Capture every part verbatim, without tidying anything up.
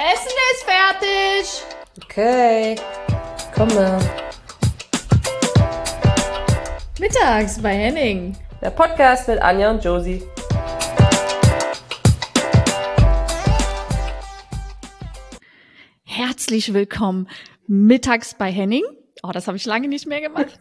Essen ist fertig. Okay, komme. Mittags bei Henning. Der Podcast mit Anja und Josie. Herzlich willkommen mittags bei Henning. Oh, das habe ich lange nicht mehr gemacht.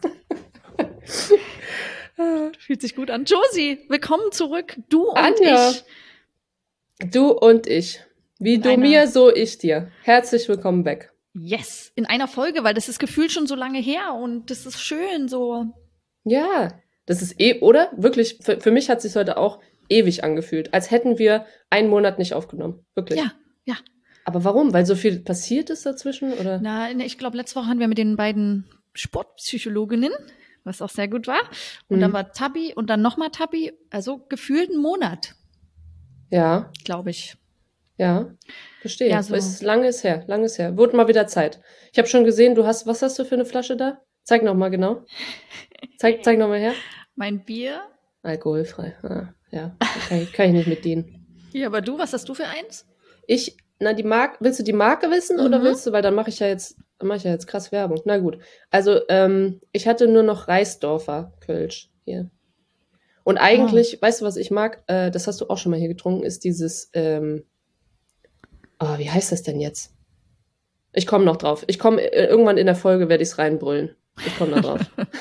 Fühlt sich gut an. Josie, willkommen zurück. Du und Anja. ich. Du und ich. Wie In du einer- mir, so ich dir. Herzlich willkommen back. Yes, in einer Folge, weil das ist gefühlt schon so lange her und das ist schön so. Ja, das ist eh, oder? Wirklich, für, für mich hat es sich heute auch ewig angefühlt. Als hätten wir einen Monat nicht aufgenommen. Wirklich. Ja, ja. Aber warum? Weil so viel passiert ist dazwischen, oder? Na, ne, ich glaube, letzte Woche hatten wir mit den beiden Sportpsychologinnen, was auch sehr gut war. Und Mhm. dann war Tabi und dann nochmal Tabi. Also gefühlt einen Monat, Ja, glaube ich. ja. Verstehe. Ja, so. Ist, lange ist her, lange ist her. Wurde mal wieder Zeit. Ich habe schon gesehen, du hast, was hast du für eine Flasche da? Zeig noch mal genau. Zeig, zeig noch mal her. Mein Bier. Alkoholfrei. Ah, ja, kann ich, kann ich nicht mit dienen. Ja, aber du, was hast du für eins? Ich, na, die Marke, willst du die Marke wissen oder Mhm. willst du, weil dann mache ich ja jetzt, dann mache ich ja jetzt krass Werbung. Na gut. Also, ähm, ich hatte nur noch Reisdorfer Kölsch hier. Und eigentlich, weißt du, was ich mag? Äh, das hast du auch schon mal hier getrunken, ist dieses, ähm, oh, wie heißt das denn jetzt? Ich komme noch drauf. Ich komme, äh, irgendwann in der Folge werde ich es reinbrüllen. Ich komme noch drauf.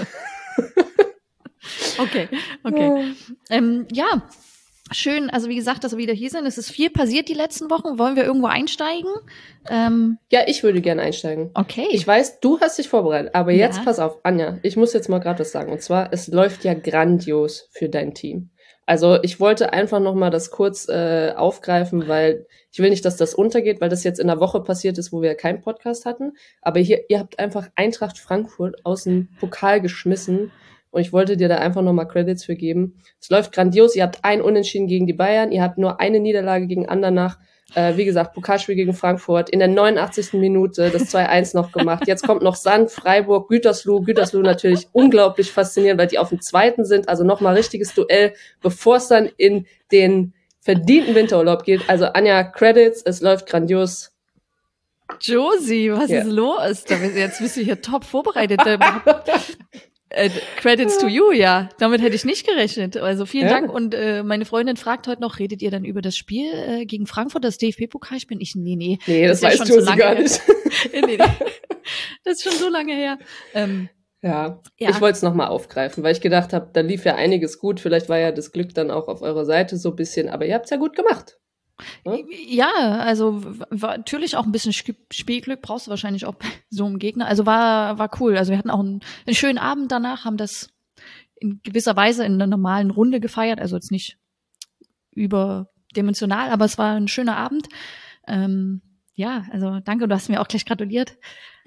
Okay, okay. Ähm, ja, schön. Also wie gesagt, dass wir wieder hier sind. Es ist viel passiert die letzten Wochen. Wollen wir irgendwo einsteigen? Ähm, Ja, ich würde gerne einsteigen. okay. Ich weiß, du hast dich vorbereitet, aber Ja. jetzt pass auf, Anja, ich muss jetzt mal gerade was sagen. Und zwar, es läuft ja grandios für dein Team. Also ich wollte einfach noch mal das kurz äh, aufgreifen, weil ich will nicht, dass das untergeht, weil das jetzt in der Woche passiert ist, wo wir keinen Podcast hatten. Aber hier, ihr habt einfach Eintracht Frankfurt aus dem Pokal geschmissen. Und ich wollte dir da einfach noch mal Credits für geben. Es läuft grandios. Ihr habt ein Unentschieden gegen die Bayern. Ihr habt nur eine Niederlage gegen Andernach. Äh, wie gesagt, Pokalspiel gegen Frankfurt. In der neunundachtzigsten Minute das zwei eins noch gemacht. Jetzt kommt noch Sand, Freiburg, Gütersloh. Gütersloh natürlich unglaublich faszinierend, weil die auf dem zweiten sind. Also nochmal richtiges Duell, bevor es dann in den verdienten Winterurlaub geht. Also Anja, Credits, es läuft grandios. Josie, was Ja. ist los? Da bist- Jetzt bist du hier top vorbereitet. Ähm, äh, Credits to you, ja. Damit hätte ich nicht gerechnet. Also vielen Ja. Dank. Und äh, meine Freundin fragt heute noch, redet ihr dann über das Spiel äh, gegen Frankfurt, das D F B-Pokalspiel? Ich, nee, nee. Nee, das, ist ja weiß schon so Josie lange gar her. nicht. nee, nee. Das ist schon so lange her. Ähm, Ja, Ja. ich wollte es nochmal aufgreifen, weil ich gedacht habe, da lief ja einiges gut. Vielleicht war ja das Glück dann auch auf eurer Seite so ein bisschen, aber ihr habt's ja gut gemacht. Hm? Ja, also w- war natürlich auch ein bisschen Sp- Spielglück brauchst du wahrscheinlich auch bei so einem Gegner. Also war war cool. Also wir hatten auch einen, einen schönen Abend danach, haben das in gewisser Weise in einer normalen Runde gefeiert. Also jetzt nicht überdimensional, aber es war ein schöner Abend. Ähm, ja, also danke, du hast mir auch gleich gratuliert.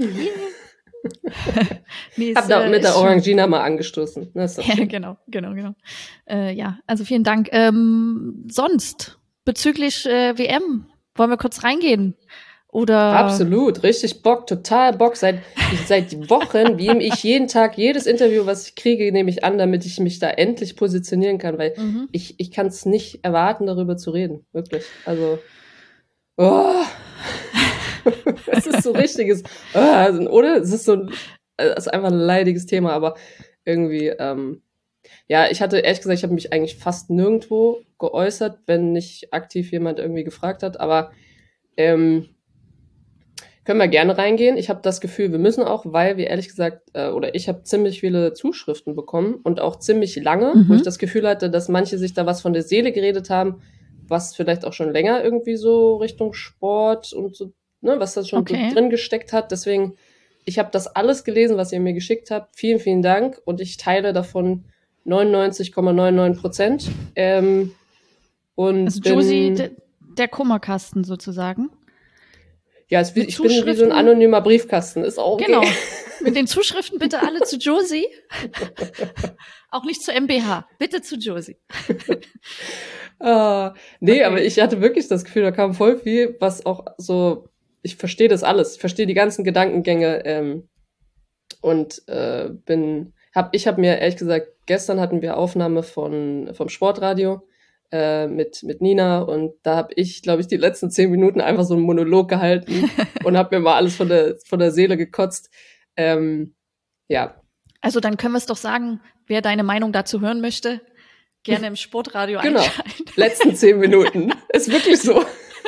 nee, Hab es, da äh, mit der ist schon- Orangina mal angestoßen. Das ist doch Ja, schön. genau, genau, genau. Äh, ja, also vielen Dank. Ähm, sonst, bezüglich äh, W M, wollen wir kurz reingehen? Oder Absolut, richtig Bock, total Bock. Seit, ich, seit Wochen nehme ich jeden Tag jedes Interview, was ich kriege, nehme ich an, damit ich mich da endlich positionieren kann, weil Mhm. ich, ich kann es nicht erwarten, darüber zu reden. Wirklich. Also, oh. Es ist so richtiges, oh, also, oder? Es ist so ein, es ist einfach ein leidiges Thema, aber irgendwie, ähm, ja, ich hatte ehrlich gesagt, ich habe mich eigentlich fast nirgendwo geäußert, wenn nicht aktiv jemand irgendwie gefragt hat, aber ähm, können wir gerne reingehen. Ich habe das Gefühl, wir müssen auch, weil wir ehrlich gesagt, äh, oder ich habe ziemlich viele Zuschriften bekommen und auch ziemlich lange, Mhm. wo ich das Gefühl hatte, dass manche sich da was von der Seele geredet haben, was vielleicht auch schon länger irgendwie so Richtung Sport und so, ne, was da schon Okay. so drin gesteckt hat. Deswegen, ich habe das alles gelesen, was ihr mir geschickt habt. Vielen, vielen Dank und ich teile davon neunundneunzig Komma neunundneunzig Prozent. Ähm, und also bin, Josie, de, der Kummerkasten sozusagen. ja, es, wie- mit ich bin wie so ein Zuschriften. anonymer Briefkasten. Ist auch okay. Genau. Mit den Zuschriften bitte alle zu Josie. Auch nicht zu M B H. Bitte zu Josie. Ah, nee, Okay. aber ich hatte wirklich das Gefühl, da kam voll viel, was auch so, ich verstehe das alles, ich verstehe die ganzen Gedankengänge ähm, und äh, bin, hab, ich habe mir ehrlich gesagt, gestern hatten wir Aufnahme von vom Sportradio äh, mit mit Nina und da habe ich, glaube ich, die letzten zehn Minuten einfach so einen Monolog gehalten und habe mir mal alles von der von der Seele gekotzt. Ähm, ja. Also dann können wir es doch sagen, wer deine Meinung dazu hören möchte, gerne im Sportradio Genau. einschalten. Letzten zehn Minuten. Ist wirklich so.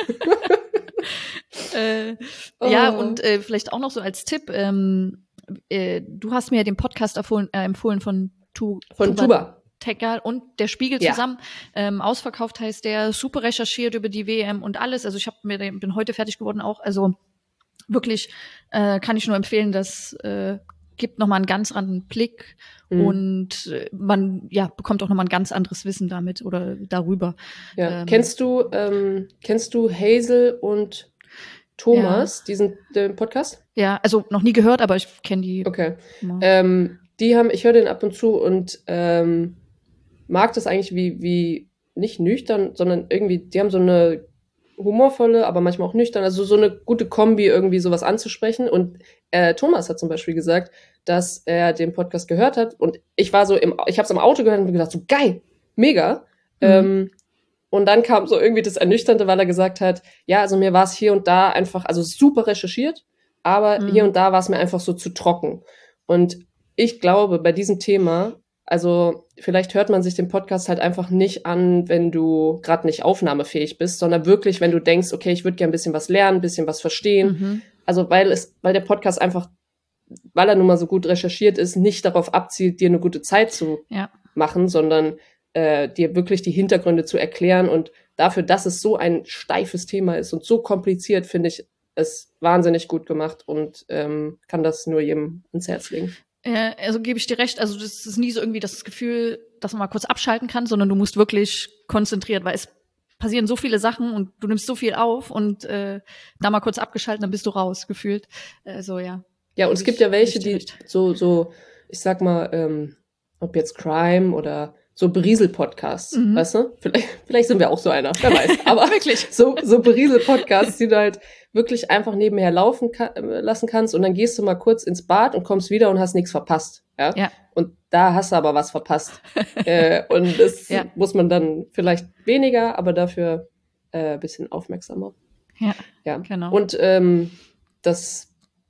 äh, Oh. Ja, und äh, vielleicht auch noch so als Tipp, ähm, äh, du hast mir ja den Podcast empfohlen, äh, empfohlen von Tu Von Tuba. Tegal und der Spiegel Ja. zusammen. Ähm, ausverkauft heißt der, super recherchiert über die W M und alles. Also ich hab mir den, bin heute fertig geworden auch. Also wirklich äh, kann ich nur empfehlen, das äh, gibt nochmal einen ganz anderen Blick mhm. und äh, man ja bekommt auch nochmal ein ganz anderes Wissen damit oder darüber. Ja. Ähm, kennst du ähm, kennst du Hazel und Thomas, ja. diesen den Podcast? Ja, also noch nie gehört, aber ich kenne die. Okay. Ähm, die haben, ich höre den ab und zu und ähm, mag das eigentlich wie, wie nicht nüchtern, sondern irgendwie, die haben so eine humorvolle, aber manchmal auch nüchtern, also so eine gute Kombi, irgendwie sowas anzusprechen. Und äh, Thomas hat zum Beispiel gesagt, dass er den Podcast gehört hat und ich war so im, ich habe es im Auto gehört und mir gedacht, so geil, mega. Mhm. Ähm, und dann kam so irgendwie das Ernüchternde, weil er gesagt hat, ja, also mir war es hier und da einfach, also super recherchiert, aber mhm. hier und da war es mir einfach so zu trocken. Und ich glaube, bei diesem Thema, also vielleicht hört man sich den Podcast halt einfach nicht an, wenn du gerade nicht aufnahmefähig bist, sondern wirklich, wenn du denkst, okay, ich würde gerne ein bisschen was lernen, ein bisschen was verstehen. Mhm. Also weil es, weil der Podcast einfach, weil er nun mal so gut recherchiert ist, nicht darauf abzielt, dir eine gute Zeit zu ja. machen, sondern äh, dir wirklich die Hintergründe zu erklären. Und dafür, dass es so ein steifes Thema ist und so kompliziert, finde ich es wahnsinnig gut gemacht und ähm, kann das nur jedem ins Herz legen. Ja, also gebe ich dir recht, also das ist nie so irgendwie das Gefühl, dass man mal kurz abschalten kann, sondern du musst wirklich konzentriert, weil es passieren so viele Sachen und du nimmst so viel auf und äh, da mal kurz abgeschaltet, dann bist du raus, gefühlt. Also ja. Ja, und es gibt ja welche, die so, so, ich sag mal, ähm, ob jetzt Crime oder so Beriesel-Podcasts, mhm. weißt du? Vielleicht, vielleicht sind wir auch so einer, wer weiß. Aber wirklich so, so Beriesel-Podcasts, die du halt wirklich einfach nebenher laufen kann, lassen kannst und dann gehst du mal kurz ins Bad und kommst wieder und hast nichts verpasst. Ja. ja. Und da hast du aber was verpasst. äh, und das ja. muss man dann vielleicht weniger, aber dafür äh, ein bisschen aufmerksamer. Ja, ja. genau. Und ähm, das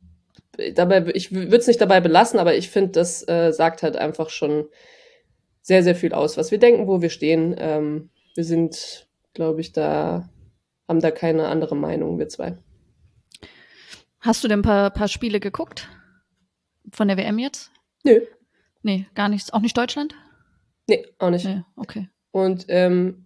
dabei, ich würde es nicht dabei belassen, aber ich finde, das äh, sagt halt einfach schon sehr, sehr viel aus, was wir denken, wo wir stehen. Ähm, wir sind, glaube ich, da, haben da keine andere Meinung, wir zwei. Hast du denn ein paar, paar Spiele geguckt? Von der W M jetzt? Nö. Nee, gar nichts. Auch nicht Deutschland? Nee, auch nicht. Nee, okay. Und ähm,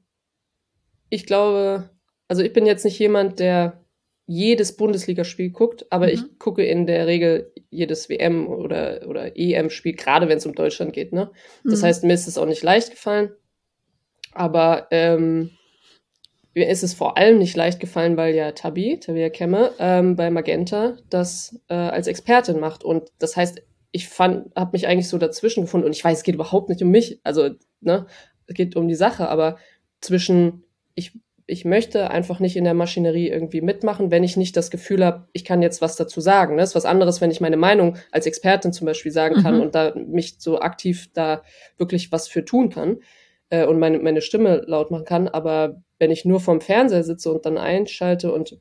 ich glaube, also ich bin jetzt nicht jemand, der jedes Bundesligaspiel guckt, aber mhm. ich gucke in der Regel jedes W M- oder, oder E M-Spiel, gerade wenn es um Deutschland geht. Ne? Das mhm. heißt, mir ist es auch nicht leicht gefallen, aber ähm, mir ist es vor allem nicht leicht gefallen, weil ja Tabi, Tabea Kemme, ähm, bei Magenta das äh, als Expertin macht. Und das heißt, ich fand, habe mich eigentlich so dazwischen gefunden. Und ich weiß, es geht überhaupt nicht um mich. Also, ne, es geht um die Sache. Aber zwischen, ich, ich möchte einfach nicht in der Maschinerie irgendwie mitmachen, wenn ich nicht das Gefühl habe, ich kann jetzt was dazu sagen. Das ist was anderes, wenn ich meine Meinung als Expertin zum Beispiel sagen kann mhm. und da mich so aktiv da wirklich was für tun kann äh, und meine, meine Stimme laut machen kann. Aber wenn ich nur vorm Fernseher sitze und dann einschalte und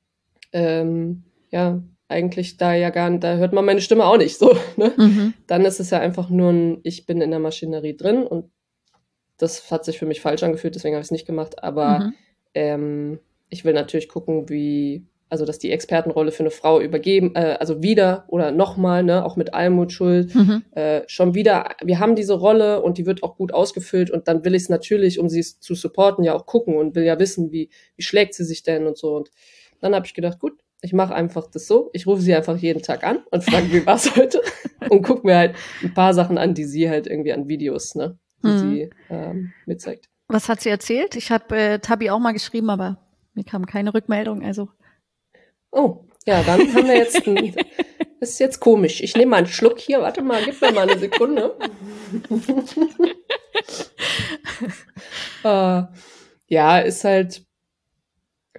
ähm, ja, eigentlich da ja gar nicht, da hört man meine Stimme auch nicht so, ne? Mhm. Dann ist es ja einfach nur ein, ich bin in der Maschinerie drin und das hat sich für mich falsch angefühlt, deswegen habe ich es nicht gemacht, aber mhm. ähm, ich will natürlich gucken, wie, also dass die Expertenrolle für eine Frau übergeben, äh, also wieder oder nochmal, ne, auch mit Almut Schuld, mhm. äh, schon wieder, wir haben diese Rolle und die wird auch gut ausgefüllt und dann will ich es natürlich, um sie zu supporten, ja auch gucken und will ja wissen, wie, wie schlägt sie sich denn und so. Und dann habe ich gedacht, gut, ich mache einfach das so, ich rufe sie einfach jeden Tag an und frage, wie war's heute? Und gucke mir halt ein paar Sachen an, die sie halt irgendwie an Videos, ne, die mhm. sie ähm, mitzeigt. Was hat sie erzählt? Ich habe äh, Tabi auch mal geschrieben, aber mir kam keine Rückmeldung, also. Oh, ja, dann haben wir jetzt ein, das ist jetzt komisch. Ich nehme mal einen Schluck hier, warte mal, gib mir mal eine Sekunde. äh, ja, ist halt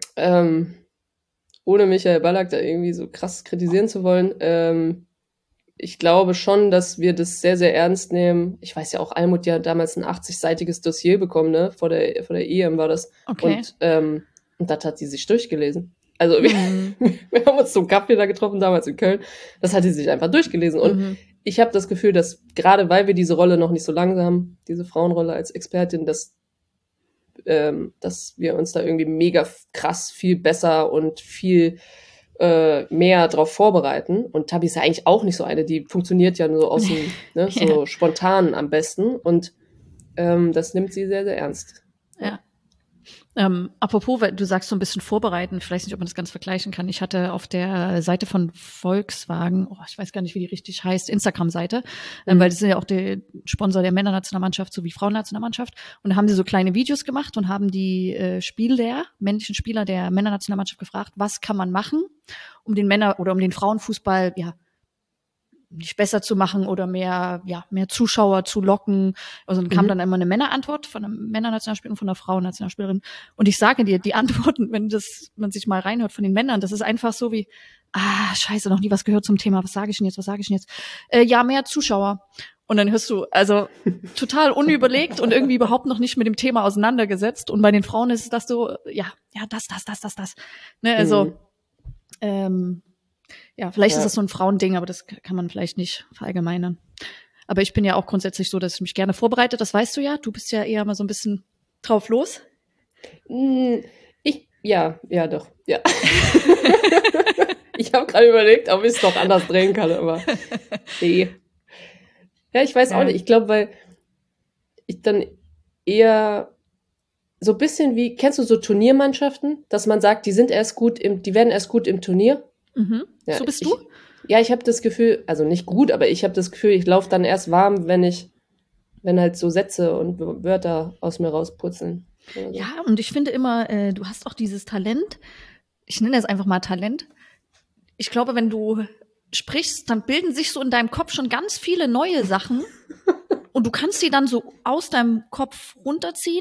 ähm, ohne Michael Ballack da irgendwie so krass kritisieren zu wollen, ähm, ich glaube schon, dass wir das sehr, sehr ernst nehmen. Ich weiß ja auch, Almut ja damals ein achtzig-seitiges Dossier bekommen, ne? Vor der, vor der E M war das. Okay. Und, ähm, und das hat sie sich durchgelesen. Also wir, Mhm. wir haben uns zum Kaffee da getroffen, damals in Köln. Das hat sie sich einfach durchgelesen. Und Mhm. ich habe das Gefühl, dass gerade weil wir diese Rolle noch nicht so lange haben, diese Frauenrolle als Expertin, dass, ähm, dass wir uns da irgendwie mega krass viel besser und viel äh, mehr drauf vorbereiten. Und Tabi ist ja eigentlich auch nicht so eine, die funktioniert ja nur aus dem, ne, so Ja. spontan am besten. Und ähm, das nimmt sie sehr, sehr ernst. Ja. Ähm, apropos, weil du sagst so ein bisschen vorbereiten, vielleicht nicht, ob man das ganz vergleichen kann. Ich hatte auf der Seite von Volkswagen, oh, ich weiß gar nicht, wie die richtig heißt, Instagram-Seite, ähm, Mhm. weil das sind ja auch der Sponsor der Männernationalmannschaft sowie Frauennationalmannschaft. Und da haben sie so kleine Videos gemacht und haben die äh, Spieler, männlichen Spieler der Männernationalmannschaft gefragt, was kann man machen, um den Männer- oder um den Frauenfußball, ja, nicht besser zu machen oder mehr, ja, mehr Zuschauer zu locken. Also dann kam Mhm. dann immer eine Männerantwort von einem Männernationalspieler und von einer Frauennationalspielerin. Und ich sage dir, die Antworten, wenn das, man sich mal reinhört von den Männern, das ist einfach so wie, ah, scheiße, noch nie was gehört zum Thema. Was sage ich denn jetzt? Was sage ich denn jetzt? Äh, ja, mehr Zuschauer. Und dann hörst du, also total unüberlegt und irgendwie überhaupt noch nicht mit dem Thema auseinandergesetzt. Und bei den Frauen ist es das so, ja, ja, das, das, das, das, das. Ne, also, Mhm. ähm, ja, vielleicht Ja. ist das so ein Frauending, aber das kann man vielleicht nicht verallgemeinern. Aber ich bin ja auch grundsätzlich so, dass ich mich gerne vorbereite. Das weißt du ja. Du bist ja eher mal so ein bisschen drauf los. Mm, Ich, ja, ja, doch, ja. Ich habe gerade überlegt, ob ich es noch anders drehen kann, aber nee. Ja, ich weiß auch Ja. nicht. Ich glaube, weil ich dann eher so ein bisschen wie, kennst du so Turniermannschaften, dass man sagt, die sind erst gut im, die werden erst gut im Turnier? Mhm. Ja, So bist ich, du? ja, ich habe das Gefühl, also nicht gut, aber ich habe das Gefühl, ich laufe dann erst warm, wenn ich, wenn halt so Sätze und W- Wörter aus mir rausputzeln. Oder so. Ja, und ich finde immer, äh, du hast auch dieses Talent. Ich nenne es einfach mal Talent. Ich glaube, wenn du sprichst, dann bilden sich so in deinem Kopf schon ganz viele neue Sachen. Und du kannst sie dann so aus deinem Kopf runterziehen,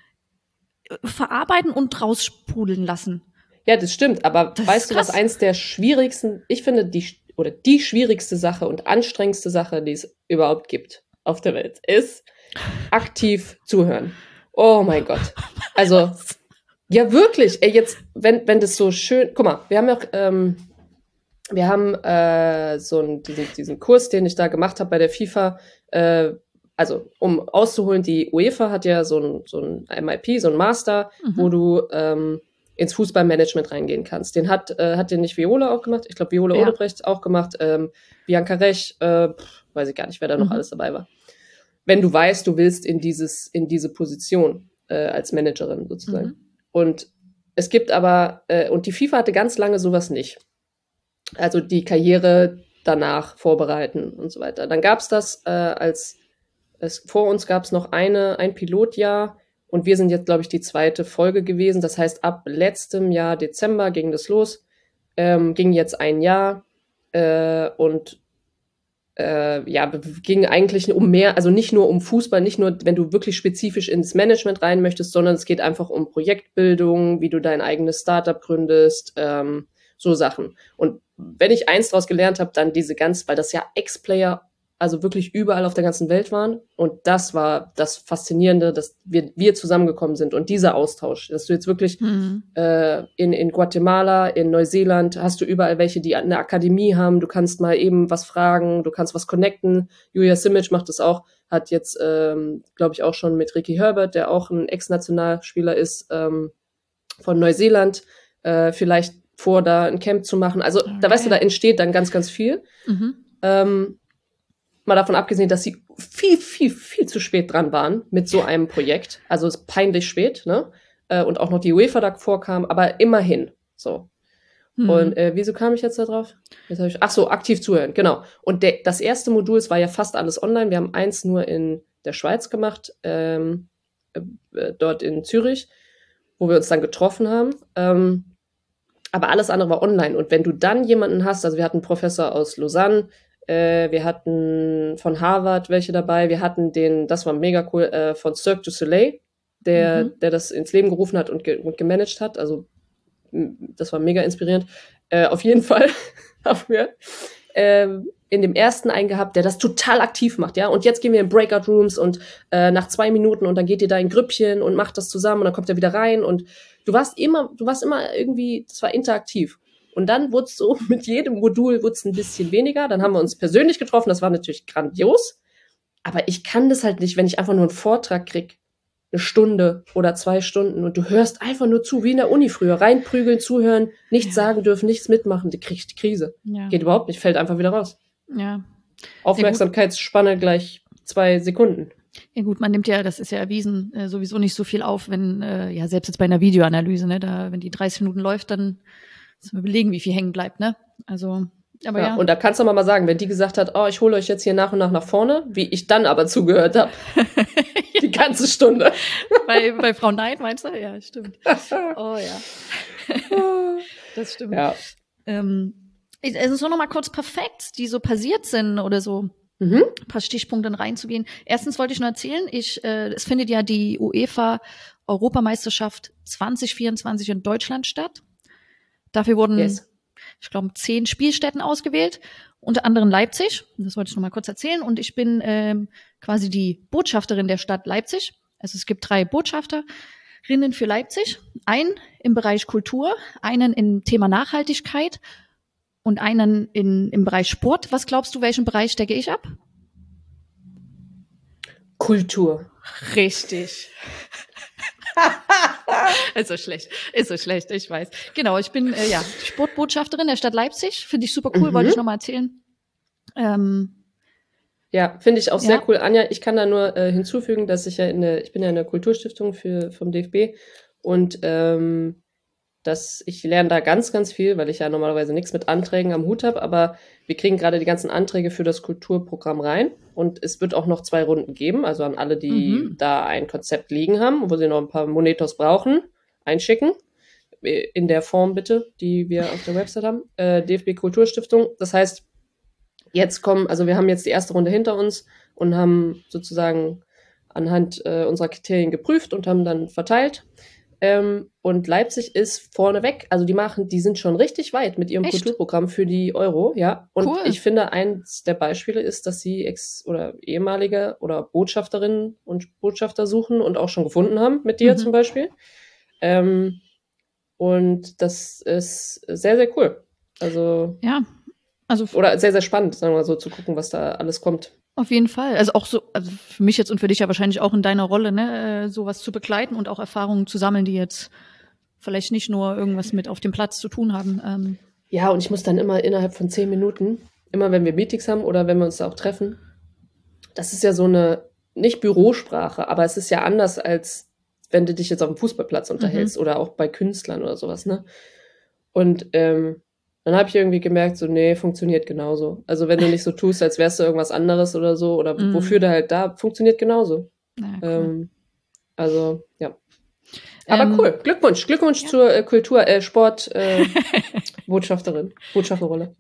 äh, verarbeiten und raussprudeln lassen. Ja, das stimmt, aber Das weißt ist du, was krass. eins der schwierigsten, ich finde, die, sch- oder die schwierigste Sache und anstrengendste Sache, die es überhaupt gibt auf der Welt, ist aktiv zuhören. Oh mein Gott. Also, ja, wirklich. Ey, jetzt, wenn, wenn das so schön, guck mal, wir haben ja auch, ähm, wir haben äh, so einen, diesen, diesen Kurs, den ich da gemacht habe bei der FIFA, äh, also um auszuholen, die UEFA hat ja so ein, so ein M I P, so ein Master, Mhm. wo du ähm, ins Fußballmanagement reingehen kannst. Den hat, äh, hat den nicht Viola auch gemacht? Ich glaube, Viola Ja. Odebrecht auch gemacht, ähm, Bianca Rech, äh, pff, weiß ich gar nicht, wer da noch Mhm. alles dabei war. Wenn du weißt, du willst in dieses, in diese Position äh, als Managerin sozusagen. Mhm. Und es gibt aber, äh, und die FIFA hatte ganz lange sowas nicht. Also die Karriere danach vorbereiten und so weiter. Dann gab es das äh, als, es, vor uns gab es noch eine, ein Pilotjahr und wir sind jetzt, glaube ich, die zweite Folge gewesen. Das heißt, ab letztem Jahr Dezember ging das los, ähm, ging jetzt ein Jahr äh, und äh, ja, ging eigentlich um mehr, also nicht nur um Fußball, nicht nur, wenn du wirklich spezifisch ins Management rein möchtest, sondern es geht einfach um Projektbildung, wie du dein eigenes Startup gründest, ähm, so Sachen. Und wenn ich eins daraus gelernt habe, dann diese ganz, weil das ja Ex-Player, also wirklich überall auf der ganzen Welt waren. Und das war das Faszinierende, dass wir, wir zusammengekommen sind und dieser Austausch, dass du jetzt wirklich Mhm. äh, in, in Guatemala, in Neuseeland hast du überall welche, die eine Akademie haben. Du kannst mal eben was fragen, du kannst was connecten. Julia Simic macht das auch, hat jetzt, ähm, glaube ich, auch schon mit Ricky Herbert, der auch ein Ex-Nationalspieler ist, ähm, von Neuseeland, äh, vielleicht vor, da ein Camp zu machen. Also Oh, da weißt du, da geil. entsteht dann ganz, ganz viel. Mhm. Ähm, mal davon abgesehen, dass sie viel, viel, viel zu spät dran waren mit so einem Projekt. Also es ist peinlich spät, ne? Äh, und auch noch die UEFA davor kam, aber immerhin. So. Mhm. Und äh, wieso kam ich jetzt da drauf? Jetzt hab ich, ach so, aktiv zuhören, genau. Und der, das erste Modul, es war ja fast alles online. Wir haben eins nur in der Schweiz gemacht, ähm, äh, dort in Zürich, wo wir uns dann getroffen haben. Ähm, aber alles andere war online. Und wenn du dann jemanden hast, also wir hatten einen Professor aus Lausanne, äh, wir hatten von Harvard welche dabei, wir hatten den, das war mega cool, äh, von Cirque du Soleil, der, Mhm. der das ins Leben gerufen hat und, ge und gemanagt hat. Also m- das war mega inspirierend. Äh, auf jeden Fall haben wir ähm, in dem ersten einen gehabt, der das total aktiv macht, ja. Und jetzt gehen wir in Breakout Rooms und äh, nach zwei Minuten und dann geht ihr da in Grüppchen und macht das zusammen und dann kommt er wieder rein und du warst immer, du warst immer irgendwie, das war interaktiv. Und dann wurde es so, mit jedem Modul wurde es ein bisschen weniger. Dann haben wir uns persönlich getroffen, das war natürlich grandios. Aber ich kann das halt nicht, wenn ich einfach nur einen Vortrag krieg, eine Stunde oder zwei Stunden und du hörst einfach nur zu, wie in der Uni früher. Reinprügeln, zuhören, nichts ja. sagen dürfen, nichts mitmachen, du kriegst die Krise. Ja. Geht überhaupt nicht, fällt einfach wieder raus. Ja. Aufmerksamkeitsspanne gleich zwei Sekunden. Ja gut, man nimmt ja, das ist ja erwiesen, äh, sowieso nicht so viel auf, wenn, äh, ja, selbst jetzt bei einer Videoanalyse, ne, da, wenn die dreißig Minuten läuft, dann müssen wir überlegen, wie viel hängen bleibt, ne? Also, aber ja. ja. Und da kannst du mal sagen, wenn die gesagt hat, oh, ich hole euch jetzt hier nach und nach nach vorne, wie ich dann aber zugehört habe. Die ganze Stunde. Bei, bei Frau Neid, meinst du? Ja, stimmt. Oh ja. Das stimmt. Ja. Ähm, also so nochmal kurz perfekt, die so passiert sind oder so. Mhm. Ein paar Stichpunkte reinzugehen. Erstens wollte ich nur erzählen, ich, äh, es findet ja die UEFA-Europameisterschaft zwanzig vierundzwanzig in Deutschland statt. Dafür wurden, yes. ich glaube, zehn Spielstätten ausgewählt, unter anderem Leipzig. Das wollte ich noch mal kurz erzählen. Und ich bin ähm, quasi die Botschafterin der Stadt Leipzig. Also es gibt drei Botschafterinnen für Leipzig. Einen im Bereich Kultur, einen im Thema Nachhaltigkeit und einen in, im Bereich Sport. Was glaubst du, welchen Bereich stecke ich ab? Kultur. Richtig. Ist so schlecht, ist so schlecht, ich weiß. Genau, ich bin äh, ja Sportbotschafterin der Stadt Leipzig. Finde ich super cool, mhm. wollte ich noch mal erzählen. Ähm, ja, finde ich auch ja. sehr cool. Anja, ich kann da nur äh, hinzufügen, dass ich ja in der, ich bin ja in der Kulturstiftung für vom D F B und ähm, dass ich lerne da ganz, ganz viel, weil ich ja normalerweise nichts mit Anträgen am Hut habe, aber wir kriegen gerade die ganzen Anträge für das Kulturprogramm rein und es wird auch noch zwei Runden geben, also an alle, die mhm. da ein Konzept liegen haben, wo sie noch ein paar Monetos brauchen, einschicken, in der Form bitte, die wir auf der Website haben, äh, D F B Kulturstiftung. Das heißt, jetzt kommen, also wir haben jetzt die erste Runde hinter uns und haben sozusagen anhand äh, unserer Kriterien geprüft und haben dann verteilt. Ähm, und Leipzig ist vorneweg, also die machen, die sind schon richtig weit mit ihrem Echt? Kulturprogramm für die Euro, ja. Und cool. ich finde, eins der Beispiele ist, dass sie ex- oder ehemalige oder Botschafterinnen und Botschafter suchen und auch schon gefunden haben, mit dir mhm. zum Beispiel. Ähm, und das ist sehr, sehr cool. Also, ja, also oder sehr, sehr spannend, sagen wir mal so, zu gucken, was da alles kommt. Auf jeden Fall. Also auch so, also für mich jetzt und für dich ja wahrscheinlich auch in deiner Rolle, ne, sowas zu begleiten und auch Erfahrungen zu sammeln, die jetzt vielleicht nicht nur irgendwas mit auf dem Platz zu tun haben. Ähm. Ja, und ich muss dann immer innerhalb von zehn Minuten, immer wenn wir Meetings haben oder wenn wir uns da auch treffen, das ist ja so eine, nicht Bürosprache, aber es ist ja anders, als wenn du dich jetzt auf dem Fußballplatz unterhältst mhm. oder auch bei Künstlern oder sowas, ne? Und ähm, dann habe ich irgendwie gemerkt, so, nee, funktioniert genauso. Also wenn du nicht so tust, als wärst du irgendwas anderes oder so, oder mm. wofür du halt da, funktioniert genauso. Ja, cool. ähm, also, ja. Aber ähm, cool, Glückwunsch, Glückwunsch ja. zur äh, Kultur, äh, Sport, äh, Botschafterin, Botschafterrolle.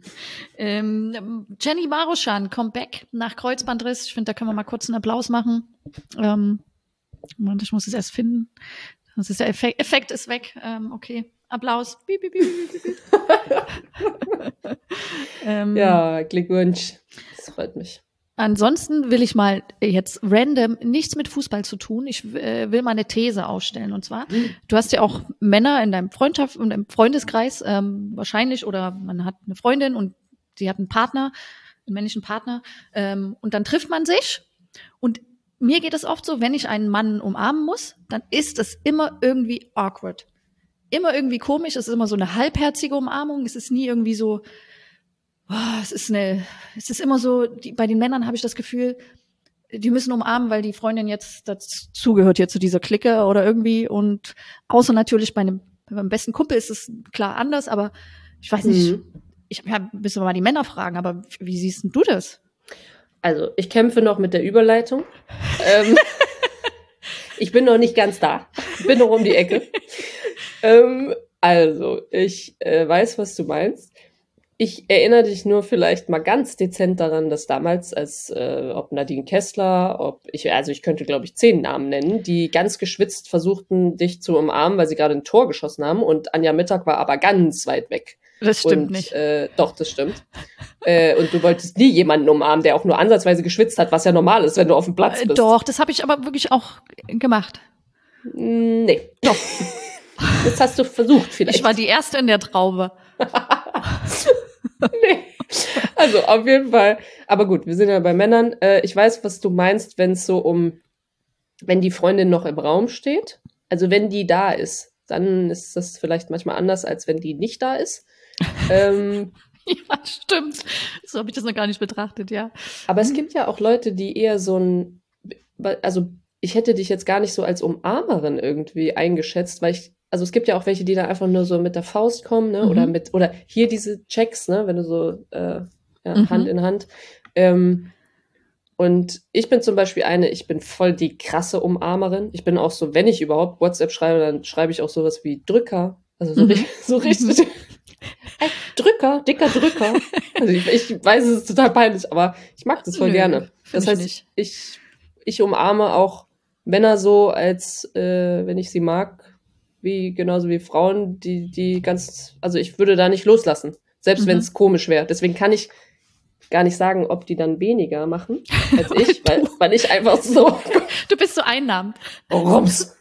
Ähm, Jenny Maruschan kommt back nach Kreuzbandriss. Ich finde, da können wir mal kurz einen Applaus machen. Ähm, Moment, ich muss es erst finden. Das ist der Effekt, Effekt ist weg. Ähm, okay. Applaus. Piep, piep, piep, piep, piep. ähm, ja, Glückwunsch. Das freut mich. Ansonsten will ich mal jetzt random nichts mit Fußball zu tun. Ich äh, will mal eine These aufstellen. Und zwar, mhm. du hast ja auch Männer in deinem Freundschaft und im Freundeskreis ähm, wahrscheinlich, oder man hat eine Freundin und sie hat einen Partner, einen männlichen Partner, ähm, und dann trifft man sich. Und mir geht es oft so, wenn ich einen Mann umarmen muss, dann ist es immer irgendwie awkward. Immer irgendwie komisch, es ist immer so eine halbherzige Umarmung, es ist nie irgendwie so, oh, es ist eine, es ist immer so, die, bei den Männern habe ich das Gefühl, die müssen umarmen, weil die Freundin jetzt dazugehört hier zu dieser Clique oder irgendwie, und außer natürlich bei einem, bei meinem besten Kumpel ist es klar anders, aber ich weiß nicht, mhm. ich ja, müssen wir mal die Männer fragen, aber wie siehst denn du das? Also, ich kämpfe noch mit der Überleitung. ähm, ich bin noch nicht ganz da, ich bin noch um die Ecke. Ähm, also, ich äh, weiß, was du meinst. Ich erinnere dich nur vielleicht mal ganz dezent daran, dass damals, als äh, ob Nadine Kessler, ob ich, also ich könnte, glaube ich, zehn Namen nennen, die ganz geschwitzt versuchten, dich zu umarmen, weil sie gerade ein Tor geschossen haben, und Anja Mittag war aber ganz weit weg. Das stimmt und, nicht. Äh, doch, das stimmt. äh, und du wolltest nie jemanden umarmen, der auch nur ansatzweise geschwitzt hat, was ja normal ist, wenn du auf dem Platz Äh, bist. Doch, das habe ich aber wirklich auch gemacht. Nee. Doch. Das hast du versucht vielleicht. Ich war die Erste in der Traube. Nee. Also auf jeden Fall. Aber gut, wir sind ja bei Männern. Äh, ich weiß, was du meinst, wenn es so um, wenn die Freundin noch im Raum steht. Also wenn die da ist, dann ist das vielleicht manchmal anders, als wenn die nicht da ist. ähm, Ja, stimmt. So habe ich das noch gar nicht betrachtet, ja. aber es gibt ja auch Leute, die eher so ein, also ich hätte dich jetzt gar nicht so als Umarmerin irgendwie eingeschätzt, weil ich, also es gibt ja auch welche, die da einfach nur so mit der Faust kommen, ne, Mhm. oder mit, oder hier diese Checks, ne, wenn du so äh, ja, Mhm. Hand in Hand. Ähm, und ich bin zum Beispiel eine, ich bin voll die krasse Umarmerin. Ich bin auch so, wenn ich überhaupt WhatsApp schreibe, dann schreibe ich auch sowas wie Drücker. Also so, Mhm. richtig, so richtig. Hey, Drücker, dicker Drücker. Also ich, ich weiß, es ist total peinlich, aber ich mag das voll Nö, gerne. find Das ich heißt, nicht. ich, ich umarme auch Männer so, als äh, wenn ich sie mag, wie genauso wie Frauen, die, die ganz, also ich würde da nicht loslassen, selbst Mhm. wenn es komisch wäre. Deswegen kann ich gar nicht sagen, ob die dann weniger machen als ich, weil, Du- weil ich einfach so Du bist so einnahmend. rums.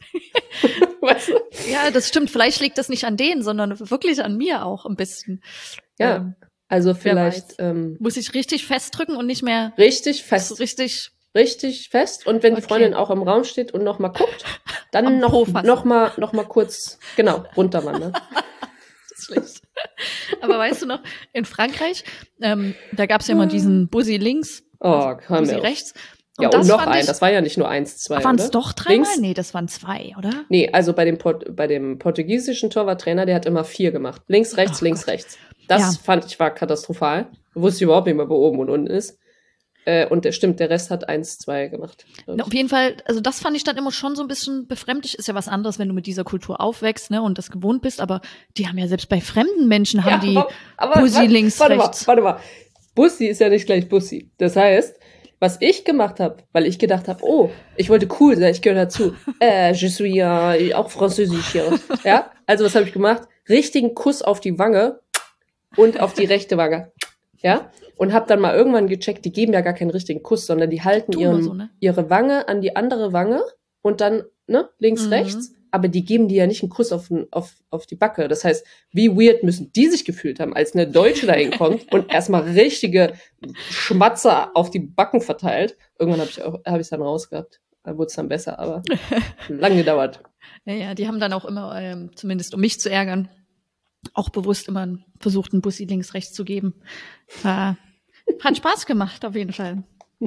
Weißt du? Ja, das stimmt. Vielleicht liegt das nicht an denen, sondern wirklich an mir auch ein bisschen. Ja, Ähm, also wer vielleicht weiß. ähm, Muss ich richtig festdrücken und nicht mehr richtig so fest. richtig Richtig fest. Und wenn die Okay. Freundin auch im Raum steht und noch mal guckt, dann Am noch, Po fassen. noch, mal, noch mal kurz, genau, runterwandern. Das ist schlecht. Aber weißt du noch, in Frankreich, ähm, da gab es ja immer diesen Bussi links, Oh, hör Bussi mir auf. rechts. Ja, und das noch fand ein. ich, Das war ja nicht nur eins, zwei, waren es oder? doch dreimal? Links? Nee, das waren zwei, oder? Nee, also bei dem, Port bei dem portugiesischen Torwarttrainer, der hat immer vier gemacht. Links, rechts, Oh links, Gott. rechts. Das Ja. fand ich war katastrophal. Wusste ich überhaupt nicht mehr, wo oben und unten ist. Äh, und der stimmt, der Rest hat eins, zwei gemacht. glaub Na, ich. auf jeden Fall, also das fand ich dann immer schon so ein bisschen befremdlich. Ist ja was anderes, wenn du mit dieser Kultur aufwächst, ne, und das gewohnt bist. Aber die haben ja selbst bei fremden Menschen haben die aber, aber Bussi warte, links, warte rechts. Mal, warte mal. Bussi ist ja nicht gleich Bussi. Das heißt, was ich gemacht habe, weil ich gedacht habe, oh, ich wollte cool sein, ich gehöre dazu. Äh, je suis äh, auch französisch hier. Ja, also was habe ich gemacht? Richtigen Kuss auf die Wange und auf die rechte Wange. Ja, und habe dann mal irgendwann gecheckt, die geben ja gar keinen richtigen Kuss, sondern die halten Tun nur ihren, so, ne? ihre Wange an die andere Wange und dann, ne, links, Mhm. rechts. Aber die geben dir ja nicht einen Kuss auf, auf, auf die Backe. Das heißt, wie weird müssen die sich gefühlt haben, als eine Deutsche da hinkommt und erstmal richtige Schmatzer auf die Backen verteilt. Irgendwann habe ich auch, habe ich dann rausgehabt. Da wurde es dann besser, aber lang gedauert. Ja, ja, die haben dann auch immer, ähm, zumindest um mich zu ärgern, auch bewusst immer versucht, einen Bussi links, rechts zu geben. Äh, hat Spaß gemacht, auf jeden Fall.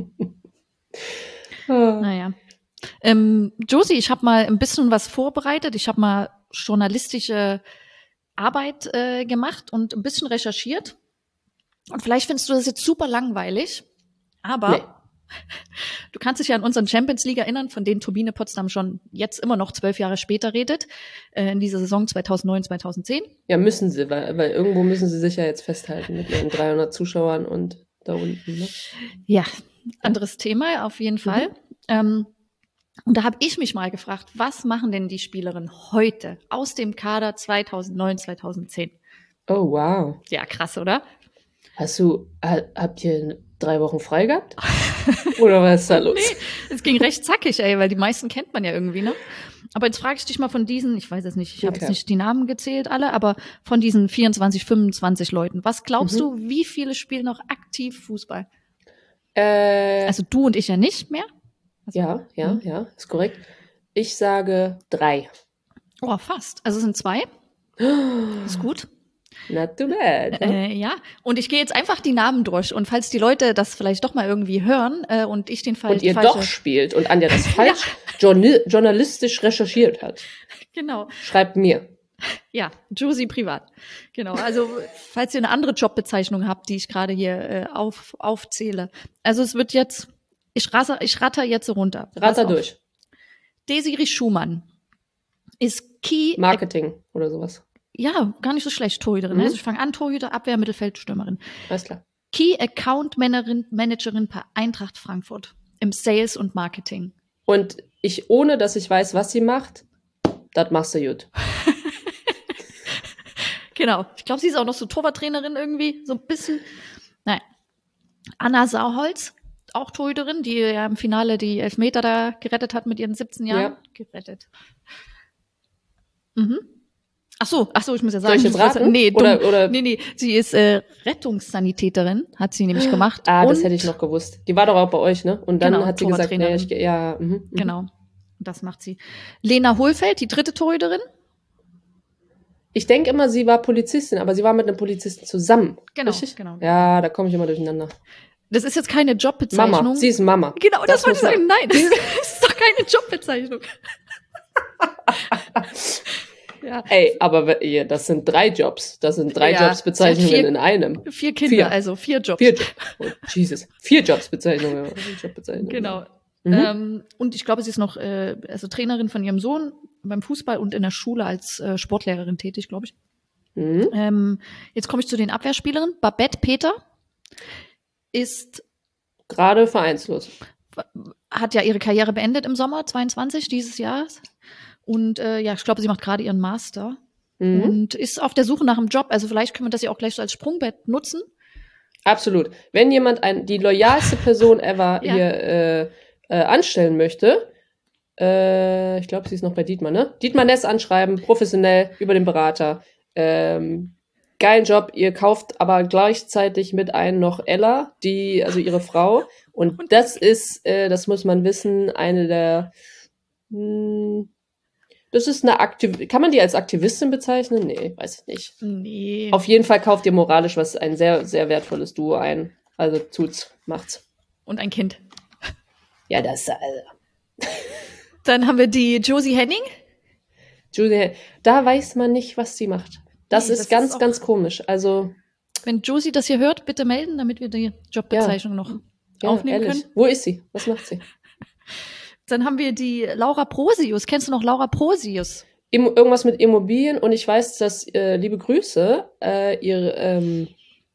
Ah. Naja. Ähm, Josie, ich habe mal ein bisschen was vorbereitet. Ich habe mal journalistische Arbeit äh, gemacht und ein bisschen recherchiert. Und vielleicht findest du das jetzt super langweilig, aber Nee. du kannst dich ja an unseren Champions League erinnern, von denen Turbine Potsdam schon jetzt immer noch zwölf Jahre später redet, äh, in dieser Saison zweitausendneun, zweitausendzehn. Ja, müssen sie, weil, weil irgendwo müssen sie sich ja jetzt festhalten mit ihren dreihundert Zuschauern und da unten. Ne? Ja, anderes Thema auf jeden Fall. Ähm, und da habe ich mich mal gefragt, was machen denn die Spielerinnen heute aus dem Kader zweitausendneun, zweitausendzehn? Oh, wow. Ja, krass, oder? Hast du, ha, habt ihr drei Wochen frei gehabt? Oder was ist da los? Nee, es ging recht zackig, ey, weil die meisten kennt man ja irgendwie, ne? Aber jetzt frage ich dich mal von diesen, ich weiß es nicht, ich habe Okay. jetzt nicht die Namen gezählt alle, aber von diesen vierundzwanzig, fünfundzwanzig Leuten, was glaubst Mhm. du, wie viele spielen noch aktiv Fußball? Äh, Also du und ich ja nicht mehr. Also, ja, ja, Mhm. ja, ist korrekt. Ich sage drei. Oh, fast. Also es sind zwei. Ist gut. Not too bad. Ne? Äh, ja, und ich gehe jetzt einfach die Namen durch. Und falls die Leute das vielleicht doch mal irgendwie hören äh, und ich den Fall Und ihr falsche, doch spielt und Anja das falsch journi- journalistisch recherchiert hat, genau, schreibt mir. ja, Josie privat, genau. Also falls ihr eine andere Jobbezeichnung habt, die ich gerade hier äh, auf, aufzähle. Also es wird jetzt, ich ratter, ich ratter jetzt so runter. Pass Ratter auf. durch. Desiree Schumann ist Key, Marketing oder sowas. ja, gar nicht so schlecht, Torhüterin. Mhm. Also ich fange an, Torhüter, Abwehr, Mittelfeld, Stürmerin. Alles klar. Key Account Managerin, Managerin bei Eintracht Frankfurt im Sales und Marketing. Und ich, ohne dass ich weiß, was sie macht, das machst du gut. Genau. Ich glaube, sie ist auch noch so Torwarttrainerin irgendwie, so ein bisschen. Nein. Anna Sauholz, auch Torhüterin, die ja im Finale die Elfmeter da gerettet hat mit ihren siebzehn Jahren. Ja. Gerettet. Mhm. Ach so, ach so, ich muss ja Soll sagen. ich jetzt raten? Nee, dumm. Oder, oder? Nee, nee, sie ist äh, Rettungssanitäterin, hat sie nämlich gemacht. Ah, das Und, hätte ich noch gewusst. Die war doch auch bei euch, ne? Und dann Genau, hat sie gesagt, nee, ich, Torwarttrainerin. ja, mhm, mhm. Genau, das macht sie. Lena Hohlfeld, die dritte Torhüterin. Ich denke immer, sie war Polizistin, aber sie war mit einem Polizisten zusammen. Genau, Richtig? genau. Ja, da komme ich immer durcheinander. Das ist jetzt keine Jobbezeichnung. Mama, sie ist Mama. Genau, das, Das wollte ich muss sagen. man- Nein, das ist doch keine Jobbezeichnung. Ja, Ey, aber we- ihr, das sind drei Jobs. Das sind drei Ja, Jobsbezeichnungen sie hat vier- in einem. vier Kinder, Vier. also vier Jobs. Vier Jobs. Oh, Jesus. Vier Jobsbezeichnungen. Jobbezeichnungen. Genau. Mhm. Ähm, und ich glaube, sie ist noch äh, also Trainerin von ihrem Sohn beim Fußball und in der Schule als äh, Sportlehrerin tätig, glaube ich. Mhm. Ähm, jetzt komme ich zu den Abwehrspielerinnen. Babette Peter ist Gerade vereinslos. hat ja ihre Karriere beendet im Sommer zweiundzwanzig dieses Jahres. Und äh, ja, ich glaube, sie macht gerade ihren Master Mhm. und ist auf der Suche nach einem Job. Also vielleicht können wir das ja auch gleich so als Sprungbrett nutzen. Absolut. Wenn jemand ein, die loyalste Person ever Ja. hier äh, äh, anstellen möchte, äh, ich glaube, sie ist noch bei Dietmar, ne? Dietmar Ness anschreiben, professionell, über den Berater. Ähm, geilen Job, ihr kauft aber gleichzeitig mit ein noch Ella, die, also ihre Frau. Und das ist, äh, das muss man wissen, eine der, mh, das ist eine Aktiv, kann man die als Aktivistin bezeichnen? Nee, weiß ich nicht. Nee. Auf jeden Fall kauft ihr moralisch was, ein sehr, sehr wertvolles Duo ein. Also tut's, macht's. Und ein Kind. Ja, das, also. Dann haben wir die Josie Henning. Julie, da weiß man nicht, was sie macht. Das Nee, ist das ganz, ist auch- ganz komisch. Also, Wenn Josie das hier hört, bitte melden, damit wir die Jobbezeichnung noch ja, aufnehmen ehrlich. können. Wo ist sie? Was macht sie? Dann haben wir die Laura Prosius. Kennst du noch Laura Prosius? Immo- irgendwas mit Immobilien und ich weiß, dass, äh, liebe Grüße, äh, ihre, ähm,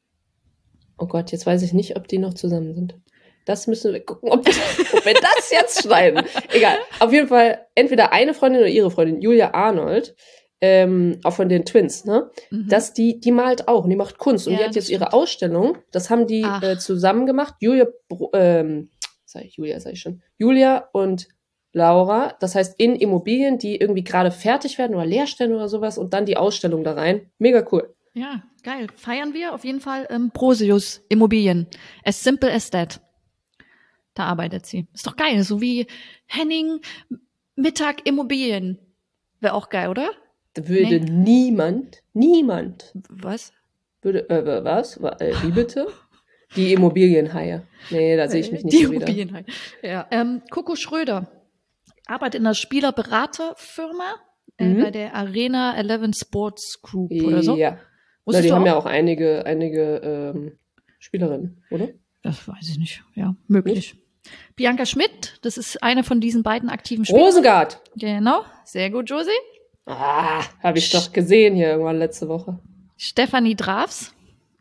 oh Gott, jetzt weiß ich nicht, ob die noch zusammen sind. Das müssen wir gucken, ob, ob wir das jetzt schneiden. Egal. Auf jeden Fall entweder eine Freundin oder ihre Freundin, Julia Arnold, ähm, auch von den Twins, ne? Mhm. dass die, die malt auch und die macht Kunst. Und Ja, die hat das jetzt ihre stimmt. Ausstellung, das haben die Ach. äh, zusammen gemacht. Julia, Bro- ähm, sag ich Julia, sag ich schon. Julia und Laura, das heißt in Immobilien, die irgendwie gerade fertig werden oder leer stellen oder sowas und dann die Ausstellung da rein. Mega cool. Ja, geil. Feiern wir auf jeden Fall ähm, Prosius Immobilien. As simple as that. Da arbeitet sie. Ist doch geil. So wie Henning Mittag Immobilien. Wäre auch geil, oder? Da würde Nee. niemand, niemand, Was? würde, äh, was? Wa- Äh, wie bitte? Die Immobilienhaie. Nee, da sehe ich mich nicht Die so wieder. Immobilien. Ja. Ähm, Coco Schröder arbeitet in einer Spielerberaterfirma äh, Mhm. bei der Arena elf Sports Group oder so. Ja. Na, Wusstest die du haben auch? ja auch einige, einige ähm, Spielerinnen, oder? Das weiß ich nicht. Ja, möglich. Bianca Schmidt, das ist eine von diesen beiden aktiven Spielern. Rosengard. Genau, sehr gut, Josie. Ah, habe ich doch gesehen hier irgendwann letzte Woche. Stefanie Drafs.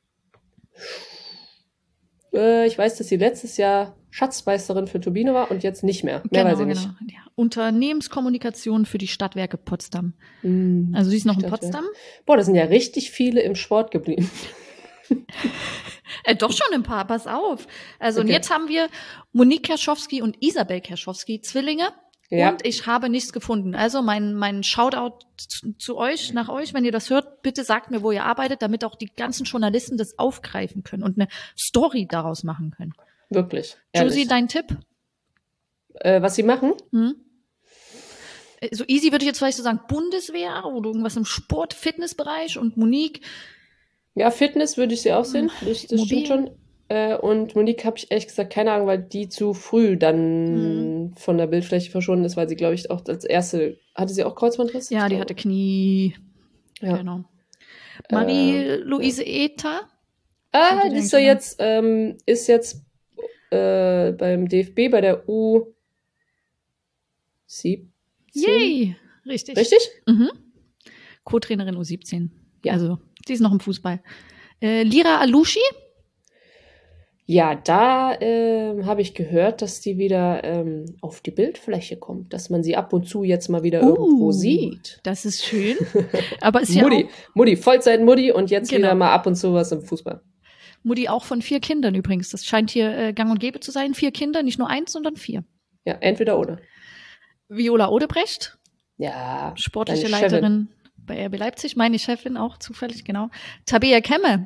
Äh, ich weiß, dass sie letztes Jahr Schatzmeisterin für Turbine war und jetzt nicht mehr. Mehr weiß ich nicht. Ja. Unternehmenskommunikation für die Stadtwerke Potsdam. Hm, Also sie ist noch in Stadtwerke. Potsdam. Boah, da sind ja richtig viele im Sport geblieben. Äh, doch schon ein paar, pass auf. Also und Okay. jetzt haben wir Monique Kerschowski und Isabel Kerschowski, Zwillinge. Ja. Und ich habe nichts gefunden. Also mein, mein Shoutout zu, zu euch, nach euch, wenn ihr das hört, bitte sagt mir, wo ihr arbeitet, damit auch die ganzen Journalisten das aufgreifen können und eine Story daraus machen können. Wirklich. Josie, Ehrlich. dein Tipp? Äh, was sie machen? Hm? Äh, So easy würde ich jetzt vielleicht so sagen, Bundeswehr oder irgendwas im Sport, Fitnessbereich und Monique. Ja, Fitness würde ich sie auch sehen. Das, das Mobil. stimmt schon. Äh, und Monique habe ich ehrlich gesagt keine Ahnung, weil die zu früh dann von der Bildfläche verschwunden ist, weil sie, glaube ich, auch als erste, hatte sie auch Kreuzbandriss? Ja, Ich die glaube. hatte Knie. Ja. Genau. Marie-Louise Ether. Ah, Sollte die die ist ja eigentlich jetzt, ähm, ist jetzt äh, beim D F B bei der U siebzehn. Yay! Richtig. Richtig? Mhm. Co-Trainerin U siebzehn. Ja. Also, die ist noch im Fußball. Äh, Lira Alushi. Ja, da ähm, habe ich gehört, dass die wieder ähm, auf die Bildfläche kommt, dass man sie ab und zu jetzt mal wieder irgendwo Uh, sieht. das ist schön. Aber ist ja Mutti, auch, Mutti, Vollzeit-Mutti und jetzt wieder genau, mal ab und zu was im Fußball. Mutti auch von vier Kindern übrigens. Das scheint hier äh, gang und gäbe zu sein. Vier Kinder, nicht nur eins, sondern vier. Ja, entweder oder. Viola Odebrecht, Ja, sportliche deine Chefin. Leiterin bei R B Leipzig, meine Chefin auch zufällig, genau. Tabea Kemme,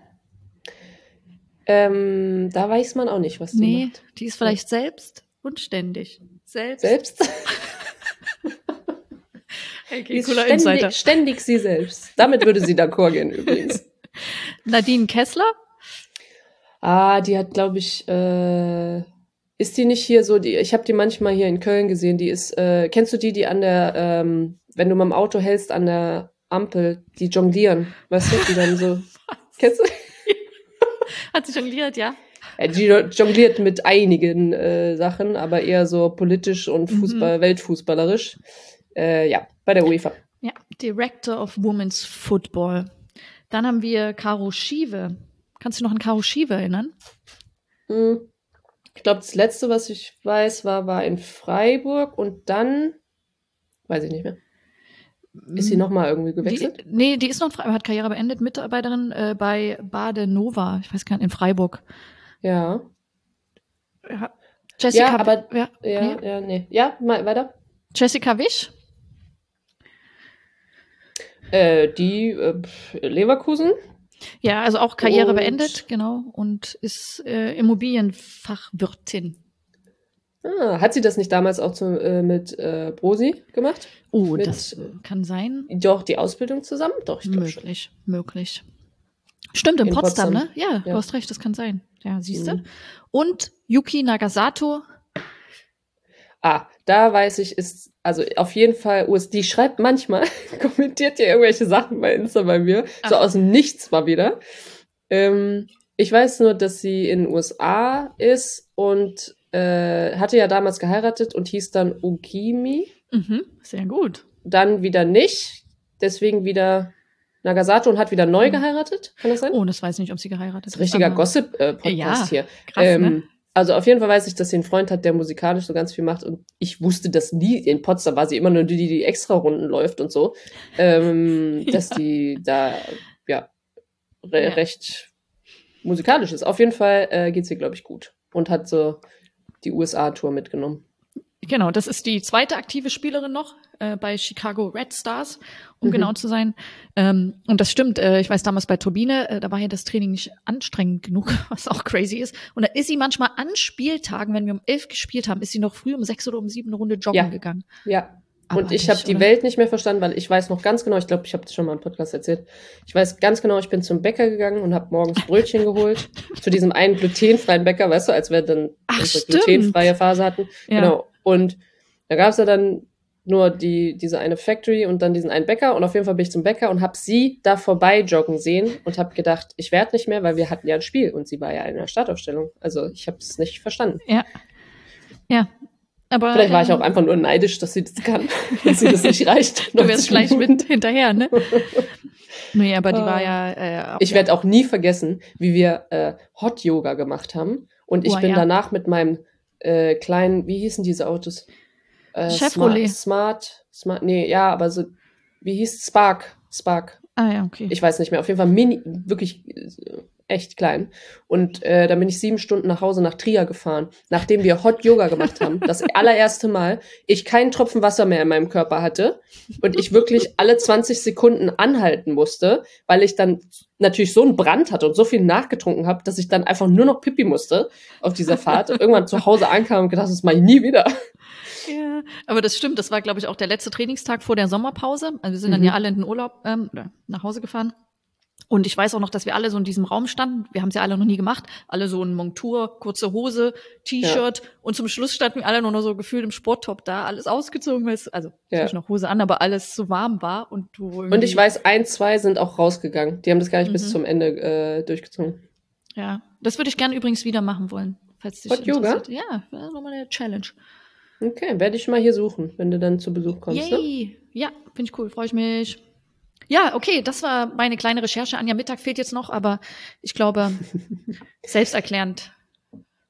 Ähm, da weiß man auch nicht, was die nee, macht. die ist vielleicht selbst und ständig. Selbst. Selbst? Okay, Die ist cooler Insider. ständig, ständig sie selbst. Damit würde sie d'accord gehen übrigens. Nadine Kessler, Ah, die hat, glaube ich, äh, ist die nicht hier so, die, ich habe die manchmal hier in Köln gesehen, die ist, äh, kennst du die, die an der, ähm, wenn du mit dem Auto hältst an der Ampel, die jonglieren, weißt du, die dann so, kennst du? hat sie jongliert, ja? Ja, die jongliert mit einigen äh, Sachen, aber eher so politisch und Fußball, Mhm. weltfußballerisch. Äh, ja, bei der UEFA. Ja, Director of Women's Football. Dann haben wir Caro Schiewe. Kannst du dich noch an Caro Schiewe erinnern? Hm. Ich glaube, das letzte, was ich weiß, war, war in Freiburg und dann, weiß ich nicht mehr. Ist sie nochmal irgendwie gewechselt? Die, nee, die ist noch in Freiburg, hat Karriere beendet, Mitarbeiterin äh, bei Bade Nova, ich weiß gar nicht, in Freiburg. Ja. Ja. Jessica, Ja, aber, ja, ja, nee. ja, nee. Ja, mal weiter. Jessica Wisch, Äh, die, äh, pf, Leverkusen. ja, also auch Karriere Und- beendet, genau, und ist äh, Immobilienfachwirtin. Ah, hat sie das nicht damals auch zu, äh, mit äh, Brosi gemacht? Oh, Mit- das kann sein. Doch, die Ausbildung zusammen? Doch, ich glaube schon. Möglich, möglich. Stimmt, in, In Potsdam, Potsdam. ne? Ja, du Ja. hast recht, das kann sein. Ja, siehst du. Mhm. Und Yuki Nagasato, Ah, da weiß ich, ist, also auf jeden Fall, U S, die schreibt manchmal, kommentiert ja irgendwelche Sachen bei Insta bei mir, so Ach. aus dem Nichts mal wieder. Ähm, ich weiß nur, dass sie in den U S A ist und äh, hatte ja damals geheiratet und hieß dann Ugimi, mhm, sehr gut. dann wieder nicht, deswegen wieder Nagasato und hat wieder neu Mhm. geheiratet, kann das sein? Oh, das weiß ich nicht, ob sie geheiratet Das ist ein richtiger aber- Gossip-Podcast Ja, hier. krass, ähm, ne? Also auf jeden Fall weiß ich, dass sie einen Freund hat, der musikalisch so ganz viel macht und ich wusste das nie. In Potsdam war sie immer nur die, die die Extra-Runden läuft und so. Ähm, Ja. Dass die da, ja, re Ja. recht musikalisch ist. Auf jeden Fall äh, geht's ihr, glaube ich, gut und hat so die U S A-Tour mitgenommen. Genau, das ist die zweite aktive Spielerin noch äh, bei Chicago Red Stars, um Mhm. genau zu sein. Ähm, und das stimmt, äh, ich weiß damals bei Turbine, äh, da war ja das Training nicht anstrengend genug, was auch crazy ist. Und da ist sie manchmal an Spieltagen, wenn wir um elf gespielt haben, ist sie noch früh um sechs oder um sieben eine Runde joggen Ja. gegangen. Ja. Aber Und ich nicht, habe die oder? Welt nicht mehr verstanden, weil ich weiß noch ganz genau, ich glaube, ich habe das schon mal im Podcast erzählt. Ich weiß ganz genau, ich bin zum Bäcker gegangen und habe morgens Brötchen geholt. Zu diesem einen glutenfreien Bäcker, weißt du, als wir dann Ach, unsere stimmt. glutenfreie Phase hatten. Ja. Genau. Und da gab es ja dann nur die, diese eine Factory und dann diesen einen Bäcker. Und auf jeden Fall bin ich zum Bäcker und habe sie da vorbei joggen sehen und habe gedacht, ich werde nicht mehr, weil wir hatten ja ein Spiel und sie war ja in der Startaufstellung. Also ich habe es nicht verstanden. Ja. Ja. Aber, Vielleicht war ich ähm, auch einfach nur neidisch, dass sie das kann, dass sie das nicht reicht. Du wärst neunzig gleich Minuten. mit hinterher, ne? Nee, aber die Ah. war ja. Äh, Ich werde auch nie vergessen, wie wir äh, Hot Yoga gemacht haben. Und ich Oh, bin ja. danach mit meinem äh, kleinen, wie hießen diese Autos? Äh, Chevrolet. Smart, Smart, Smart, nee, ja, aber so, wie hieß Spark? Spark. Ah ja, okay. Ich weiß nicht mehr. Auf jeden Fall mini, wirklich äh, echt klein. Und äh, dann bin ich sieben Stunden nach Hause nach Trier gefahren, nachdem wir Hot Yoga gemacht haben. Das allererste Mal. Ich keinen Tropfen Wasser mehr in meinem Körper hatte und ich wirklich alle zwanzig Sekunden anhalten musste, weil ich dann natürlich so einen Brand hatte und so viel nachgetrunken habe, dass ich dann einfach nur noch Pipi musste auf dieser Fahrt. Irgendwann zu Hause ankam und gedacht, das mache ich nie wieder. Ja, aber das stimmt. Das war, glaube ich, auch der letzte Trainingstag vor der Sommerpause. Also wir sind dann Mhm. ja alle in den Urlaub ähm, oder nach Hause gefahren. Und ich weiß auch noch, dass wir alle so in diesem Raum standen. Wir haben es ja alle noch nie gemacht. Alle so in Montur, kurze Hose, T-Shirt. Und zum Schluss standen wir alle nur noch so gefühlt im Sporttop da, alles ausgezogen. weil es- Also Ja. natürlich noch Hose an, aber alles so warm war. Und du irgendwie, Und ich weiß, ein, zwei sind auch rausgegangen. Die haben das gar nicht bis Mhm. zum Ende äh, durchgezogen. Ja, das würde ich gerne übrigens wieder machen wollen. Falls dich Hot Yoga? interessiert. Ja, wäre nochmal eine Challenge. Okay, werde ich mal hier suchen, wenn du dann zu Besuch kommst. Ne? Yay! Ja, finde ich cool, freue ich mich. Ja, okay, das war meine kleine Recherche. Anja Mittag fehlt jetzt noch, aber ich glaube, selbsterklärend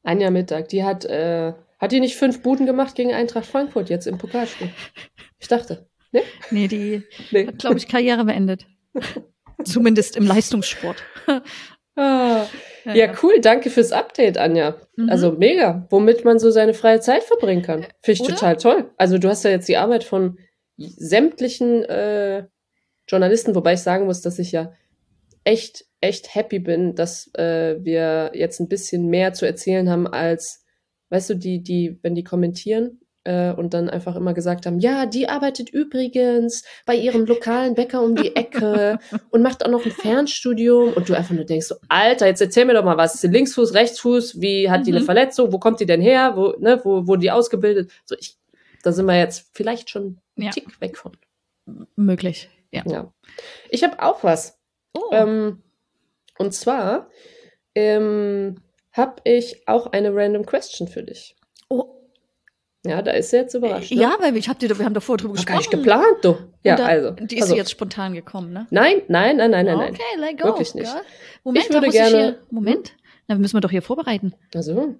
Anja Mittag, die hat, äh, hat die nicht fünf Buden gemacht gegen Eintracht Frankfurt jetzt im Pokalspiel? Ich dachte. Ne? Nee, die Nee. hat, glaube ich, Karriere beendet. Zumindest im Leistungssport. Ah, Ja, ja, ja. cool. Danke fürs Update, Anja. Mhm. Also mega, womit man so seine freie Zeit verbringen kann. Finde ich Oder? total toll. Also du hast ja jetzt die Arbeit von sämtlichen äh, Journalisten, wobei ich sagen muss, dass ich ja echt, echt happy bin, dass äh, wir jetzt ein bisschen mehr zu erzählen haben als, weißt du, die, die, wenn die kommentieren äh, und dann einfach immer gesagt haben, ja, die arbeitet übrigens bei ihrem lokalen Bäcker um die Ecke und macht auch noch ein Fernstudium und du einfach nur denkst so, Alter, jetzt erzähl mir doch mal was, ist die Linksfuß, Rechtsfuß, wie hat die eine Mhm. Verletzung, wo kommt die denn her, wo, ne, wo wurde die ausgebildet? So, ich, da sind wir jetzt vielleicht schon einen Ja. Tick weg von. Möglich, ja. Ja. Ich habe auch was. Oh. Ähm, und zwar ähm, habe ich auch eine random question für dich. oh. Ja, da ist sie jetzt überrascht. Ne? Ja, weil ich hab dir, wir haben davor drüber War gar nicht gesprochen. geplant, du. Ja, Und da, also. Die ist also, jetzt spontan gekommen, ne? Nein, nein, nein, nein, nein, nein. Okay, let go. Wirklich nicht. Girl. Moment, Ich würde da muss gerne- ich hier, Moment, na, müssen wir doch hier vorbereiten. Also,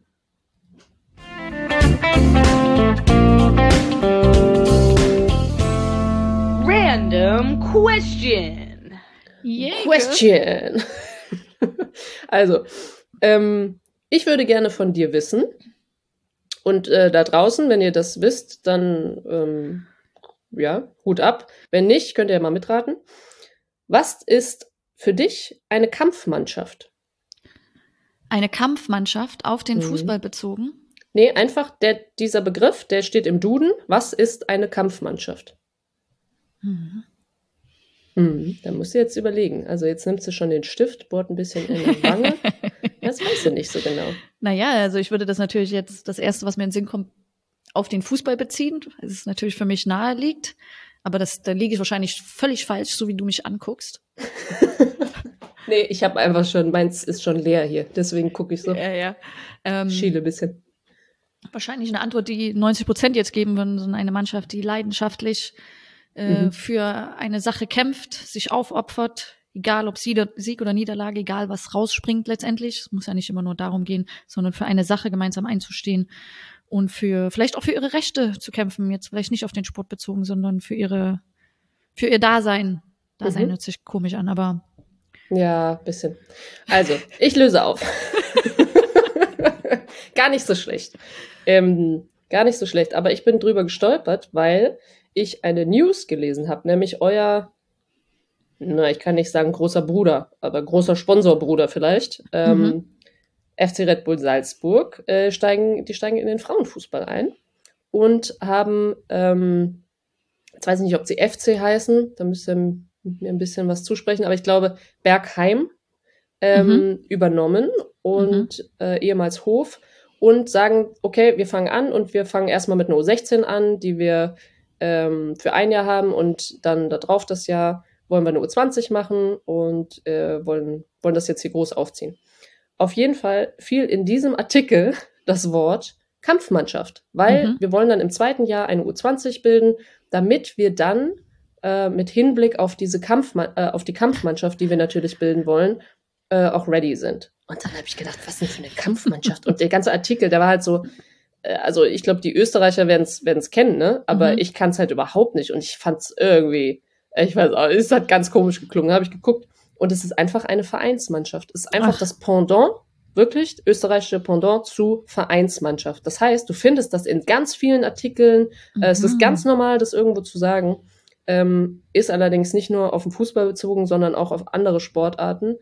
Random question. Yeah, question. Also, ähm, ich würde gerne von dir wissen, und äh, da draußen, wenn ihr das wisst, dann, ähm, ja, Hut ab. Wenn nicht, könnt ihr ja mal mitraten. Was ist für dich eine Kampfmannschaft? Eine Kampfmannschaft auf den Mhm. Fußball bezogen. Nee, einfach der, dieser Begriff, der steht im Duden. Was ist eine Kampfmannschaft? Mhm. Hm, da musst du jetzt überlegen. Also jetzt nimmst du schon den Stift, bohrt ein bisschen in der Wange. Das weißt du nicht so genau. Naja, also ich würde das natürlich jetzt, das Erste, was mir in den Sinn kommt, auf den Fußball beziehen. Es ist natürlich für mich nahe liegt, aber das, da liege ich wahrscheinlich völlig falsch, so wie du mich anguckst. Nee, ich habe einfach schon, meins ist schon leer hier. Deswegen gucke ich so, Ja, ja. Ähm, schiele ein bisschen. wahrscheinlich eine Antwort, die neunzig Prozent jetzt geben würden, so eine Mannschaft, die leidenschaftlich äh, Mhm. für eine Sache kämpft, sich aufopfert, egal ob Sieg Sieg oder Niederlage, egal was rausspringt letztendlich. Es muss ja nicht immer nur darum gehen, sondern für eine Sache gemeinsam einzustehen und für vielleicht auch für ihre Rechte zu kämpfen. Jetzt vielleicht nicht auf den Sport bezogen, sondern für ihre für ihr Dasein. Dasein Mhm. hört sich komisch an, aber Ja, bisschen. Also, ich löse auf. Gar nicht so schlecht. Ähm, gar nicht so schlecht, aber ich bin drüber gestolpert, weil ich eine News gelesen habe, nämlich euer, na, ich kann nicht sagen großer Bruder, aber großer Sponsorbruder vielleicht, ähm, Mhm. F C Red Bull Salzburg, äh, steigen, die steigen in den Frauenfußball ein und haben, ähm, jetzt weiß ich nicht, ob sie F C heißen, da müsst ihr mir ein bisschen was zusprechen, aber ich glaube Bergheim ähm, Mhm. übernommen und äh, ehemals Hof und sagen, okay, wir fangen an und wir fangen erstmal mit einer U sechzehn an, die wir ähm, für ein Jahr haben und dann darauf das Jahr wollen wir eine U zwanzig machen und äh, wollen, wollen das jetzt hier groß aufziehen. Auf jeden Fall fiel in diesem Artikel das Wort Kampfmannschaft, weil Mhm. wir wollen dann im zweiten Jahr eine U zwanzig bilden, damit wir dann äh, mit Hinblick auf diese Kampfma äh, auf die Kampfmannschaft, die wir natürlich bilden wollen, äh, auch ready sind. Und dann habe ich gedacht, was denn für eine Kampfmannschaft? Und der ganze Artikel, der war halt so, äh, also ich glaube, die Österreicher werden es kennen, ne? Aber Mhm. ich kann es halt überhaupt nicht. Und ich fand es irgendwie, ich weiß auch, es hat ganz komisch geklungen, habe ich geguckt. Und es ist einfach eine Vereinsmannschaft. Es ist einfach Ach. das Pendant, wirklich, österreichische Pendant zu Vereinsmannschaft. Das heißt, du findest das in ganz vielen Artikeln. Äh, es ist Mhm. ganz normal, das irgendwo zu sagen. Ähm, ist allerdings nicht nur auf den Fußball bezogen, sondern auch auf andere Sportarten.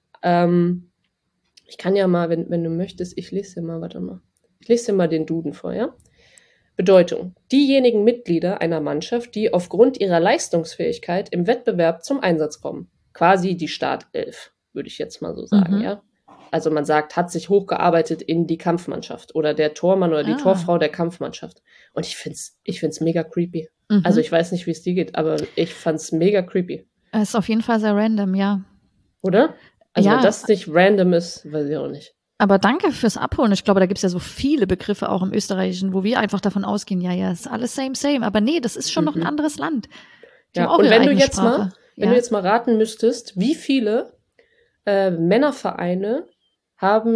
Ähm, ich kann ja mal, wenn, wenn du möchtest, ich lese dir mal, warte mal. Ich lese dir mal den Duden vor, ja? Bedeutung. Diejenigen Mitglieder einer Mannschaft, die aufgrund ihrer Leistungsfähigkeit im Wettbewerb zum Einsatz kommen. Quasi die Startelf, würde ich jetzt mal so sagen, Mhm. ja? Also man sagt, hat sich hochgearbeitet in die Kampfmannschaft oder der Tormann oder die Ah. Torfrau der Kampfmannschaft. Und ich find's, ich find's mega creepy. Mhm. Also ich weiß nicht, wie es dir geht, aber ich fand's mega creepy. Es ist auf jeden Fall sehr random, ja. Oder? Also Ja. wenn das nicht random ist, weiß ich auch nicht. Aber danke fürs Abholen. Ich glaube, da gibt es ja so viele Begriffe auch im Österreichischen, wo wir einfach davon ausgehen, ja, ja, ist alles same, same. Aber nee, das ist schon noch ein Mhm. anderes Land. Die Ja, haben auch und ihre wenn du eigene jetzt Sprache. mal, wenn ja. du jetzt mal raten müsstest, wie viele äh, Männervereine haben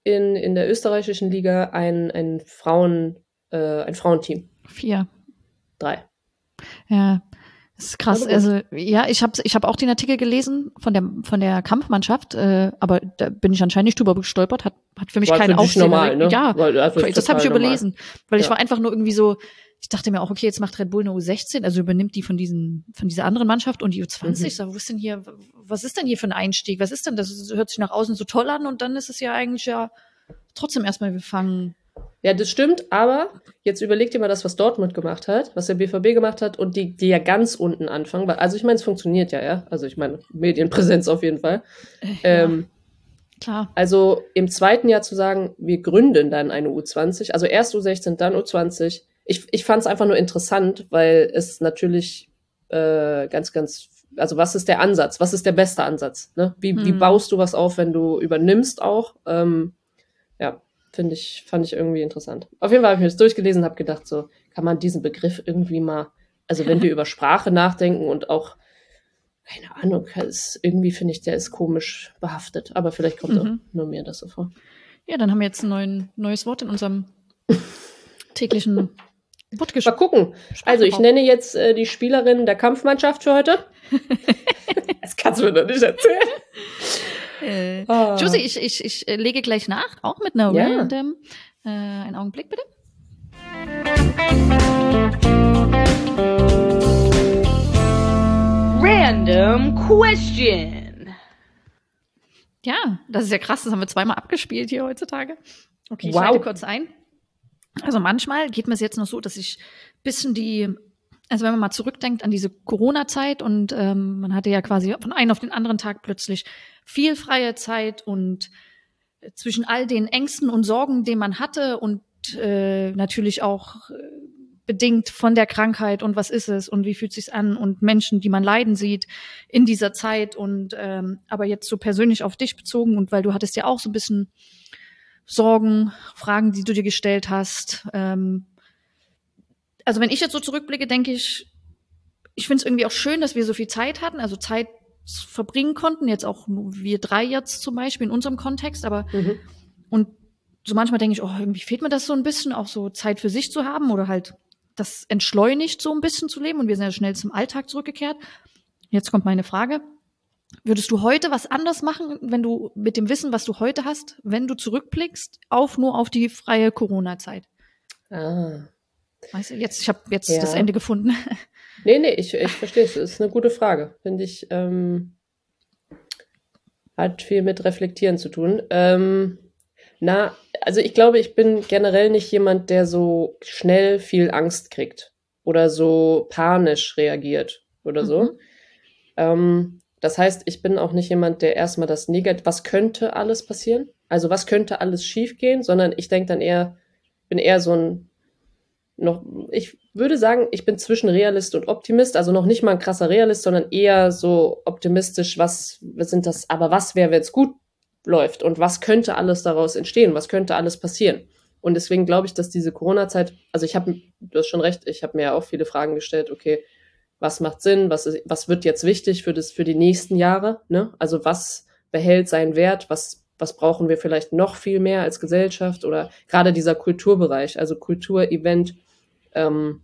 in, in der österreichischen Liga ein, ein Frauen, äh, ein Frauenteam? Vier. Drei. Ja, das ist krass. Aber gut. Also ja, ich habe ich hab auch den Artikel gelesen von der von der Kampfmannschaft, äh, aber da bin ich anscheinend nicht drüber gestolpert. Hat hat für mich War keinen für dich Aufsehen normal, erweckt. ne? Ja, Weil, also das habe ich total überlesen, weil ich Ja. war einfach nur irgendwie so. Ich dachte mir auch, okay, jetzt macht Red Bull eine U sechzehn, also übernimmt die von diesen von dieser anderen Mannschaft und die U zwanzig. Mhm. So, wo ist denn hier, was ist denn hier für ein Einstieg? Was ist denn das? Das hört sich nach außen so toll an und dann ist es ja eigentlich ja trotzdem erstmal, wir fangen. Ja, das stimmt, aber jetzt überleg dir mal das, was Dortmund gemacht hat, was der B V B gemacht hat und die, die ja ganz unten anfangen. Weil, also ich meine, es funktioniert ja, ja. Also ich meine, Medienpräsenz auf jeden Fall. Äh, Ähm, ja, klar. Also im zweiten Jahr zu sagen, wir gründen dann eine U zwanzig, also erst U sechzehn, dann U zwanzig. Ich, ich fand es einfach nur interessant, weil es natürlich äh, ganz, ganz, also was ist der Ansatz? Was ist der beste Ansatz? Ne? Wie, wie Hm. baust du was auf, wenn du übernimmst auch? Ähm, ja, finde ich, fand ich irgendwie interessant. Auf jeden Fall habe ich mir das durchgelesen und habe gedacht, so kann man diesen Begriff irgendwie mal, also wenn wir über Sprache nachdenken und auch, keine Ahnung, ist, irgendwie finde ich, der ist komisch behaftet. Aber vielleicht kommt auch Mhm. nur mir das so vor. Ja, dann haben wir jetzt ein neuen, neues Wort in unserem täglichen Mal Wortgespräch. gucken. Also ich nenne jetzt äh, die Spielerin der Kampfmannschaft für heute. Das kannst du mir doch nicht erzählen. Äh, Ah. Josie, ich, ich, ich äh, lege gleich nach, auch mit einer Ja. random. Äh, einen Augenblick bitte. Random question. Ja, das ist ja krass, das haben wir zweimal abgespielt hier heutzutage. Okay, ich Wow. schalte kurz ein. Also manchmal geht mir es jetzt noch so, dass ich bisschen die, also wenn man mal zurückdenkt an diese Corona-Zeit und ähm, man hatte ja quasi von einem auf den anderen Tag plötzlich viel freie Zeit und zwischen all den Ängsten und Sorgen, die man hatte und äh, natürlich auch äh, bedingt von der Krankheit und was ist es und wie fühlt sich's an und Menschen, die man leiden sieht in dieser Zeit und ähm, aber jetzt so persönlich auf dich bezogen und weil du hattest ja auch so ein bisschen Sorgen, Fragen, die du dir gestellt hast. Ähm, also wenn ich jetzt so zurückblicke, denke ich, ich finde es irgendwie auch schön, dass wir so viel Zeit hatten, also Zeit verbringen konnten, jetzt auch nur wir drei jetzt zum Beispiel in unserem Kontext, aber Mhm. und so manchmal denke ich, oh, irgendwie fehlt mir das so ein bisschen, auch so Zeit für sich zu haben oder halt das entschleunigt so ein bisschen zu leben und wir sind ja schnell zum Alltag zurückgekehrt. Jetzt kommt meine Frage. Würdest du heute was anders machen, wenn du mit dem Wissen, was du heute hast, wenn du zurückblickst, auf nur auf die freie Corona-Zeit? Ah. Weißt du, jetzt, ich habe jetzt Ja. das Ende gefunden. Nee, nee, ich, ich verstehe es. Das ist eine gute Frage. Finde ich, ähm, hat viel mit Reflektieren zu tun. Ähm, na, also ich glaube, ich bin generell nicht jemand, der so schnell viel Angst kriegt oder so panisch reagiert oder so. Mhm. Ähm, das heißt, ich bin auch nicht jemand, der erstmal das Negativ, was könnte alles passieren? Also was könnte alles schiefgehen? Sondern ich denke dann eher, bin eher so ein noch, ich würde sagen, ich bin zwischen Realist und Optimist, also noch nicht mal ein krasser Realist, sondern eher so optimistisch, was, was sind das, aber was wäre, wenn es gut läuft und was könnte alles daraus entstehen, was könnte alles passieren. Und deswegen glaube ich, dass diese Corona-Zeit, also ich habe, du hast schon recht, ich habe mir ja auch viele Fragen gestellt, okay, was macht Sinn, was, ist, was wird jetzt wichtig für, das, für die nächsten Jahre, ne? Also was behält seinen Wert, was, was brauchen wir vielleicht noch viel mehr als Gesellschaft oder gerade dieser Kulturbereich, also Kultur, Event, ähm,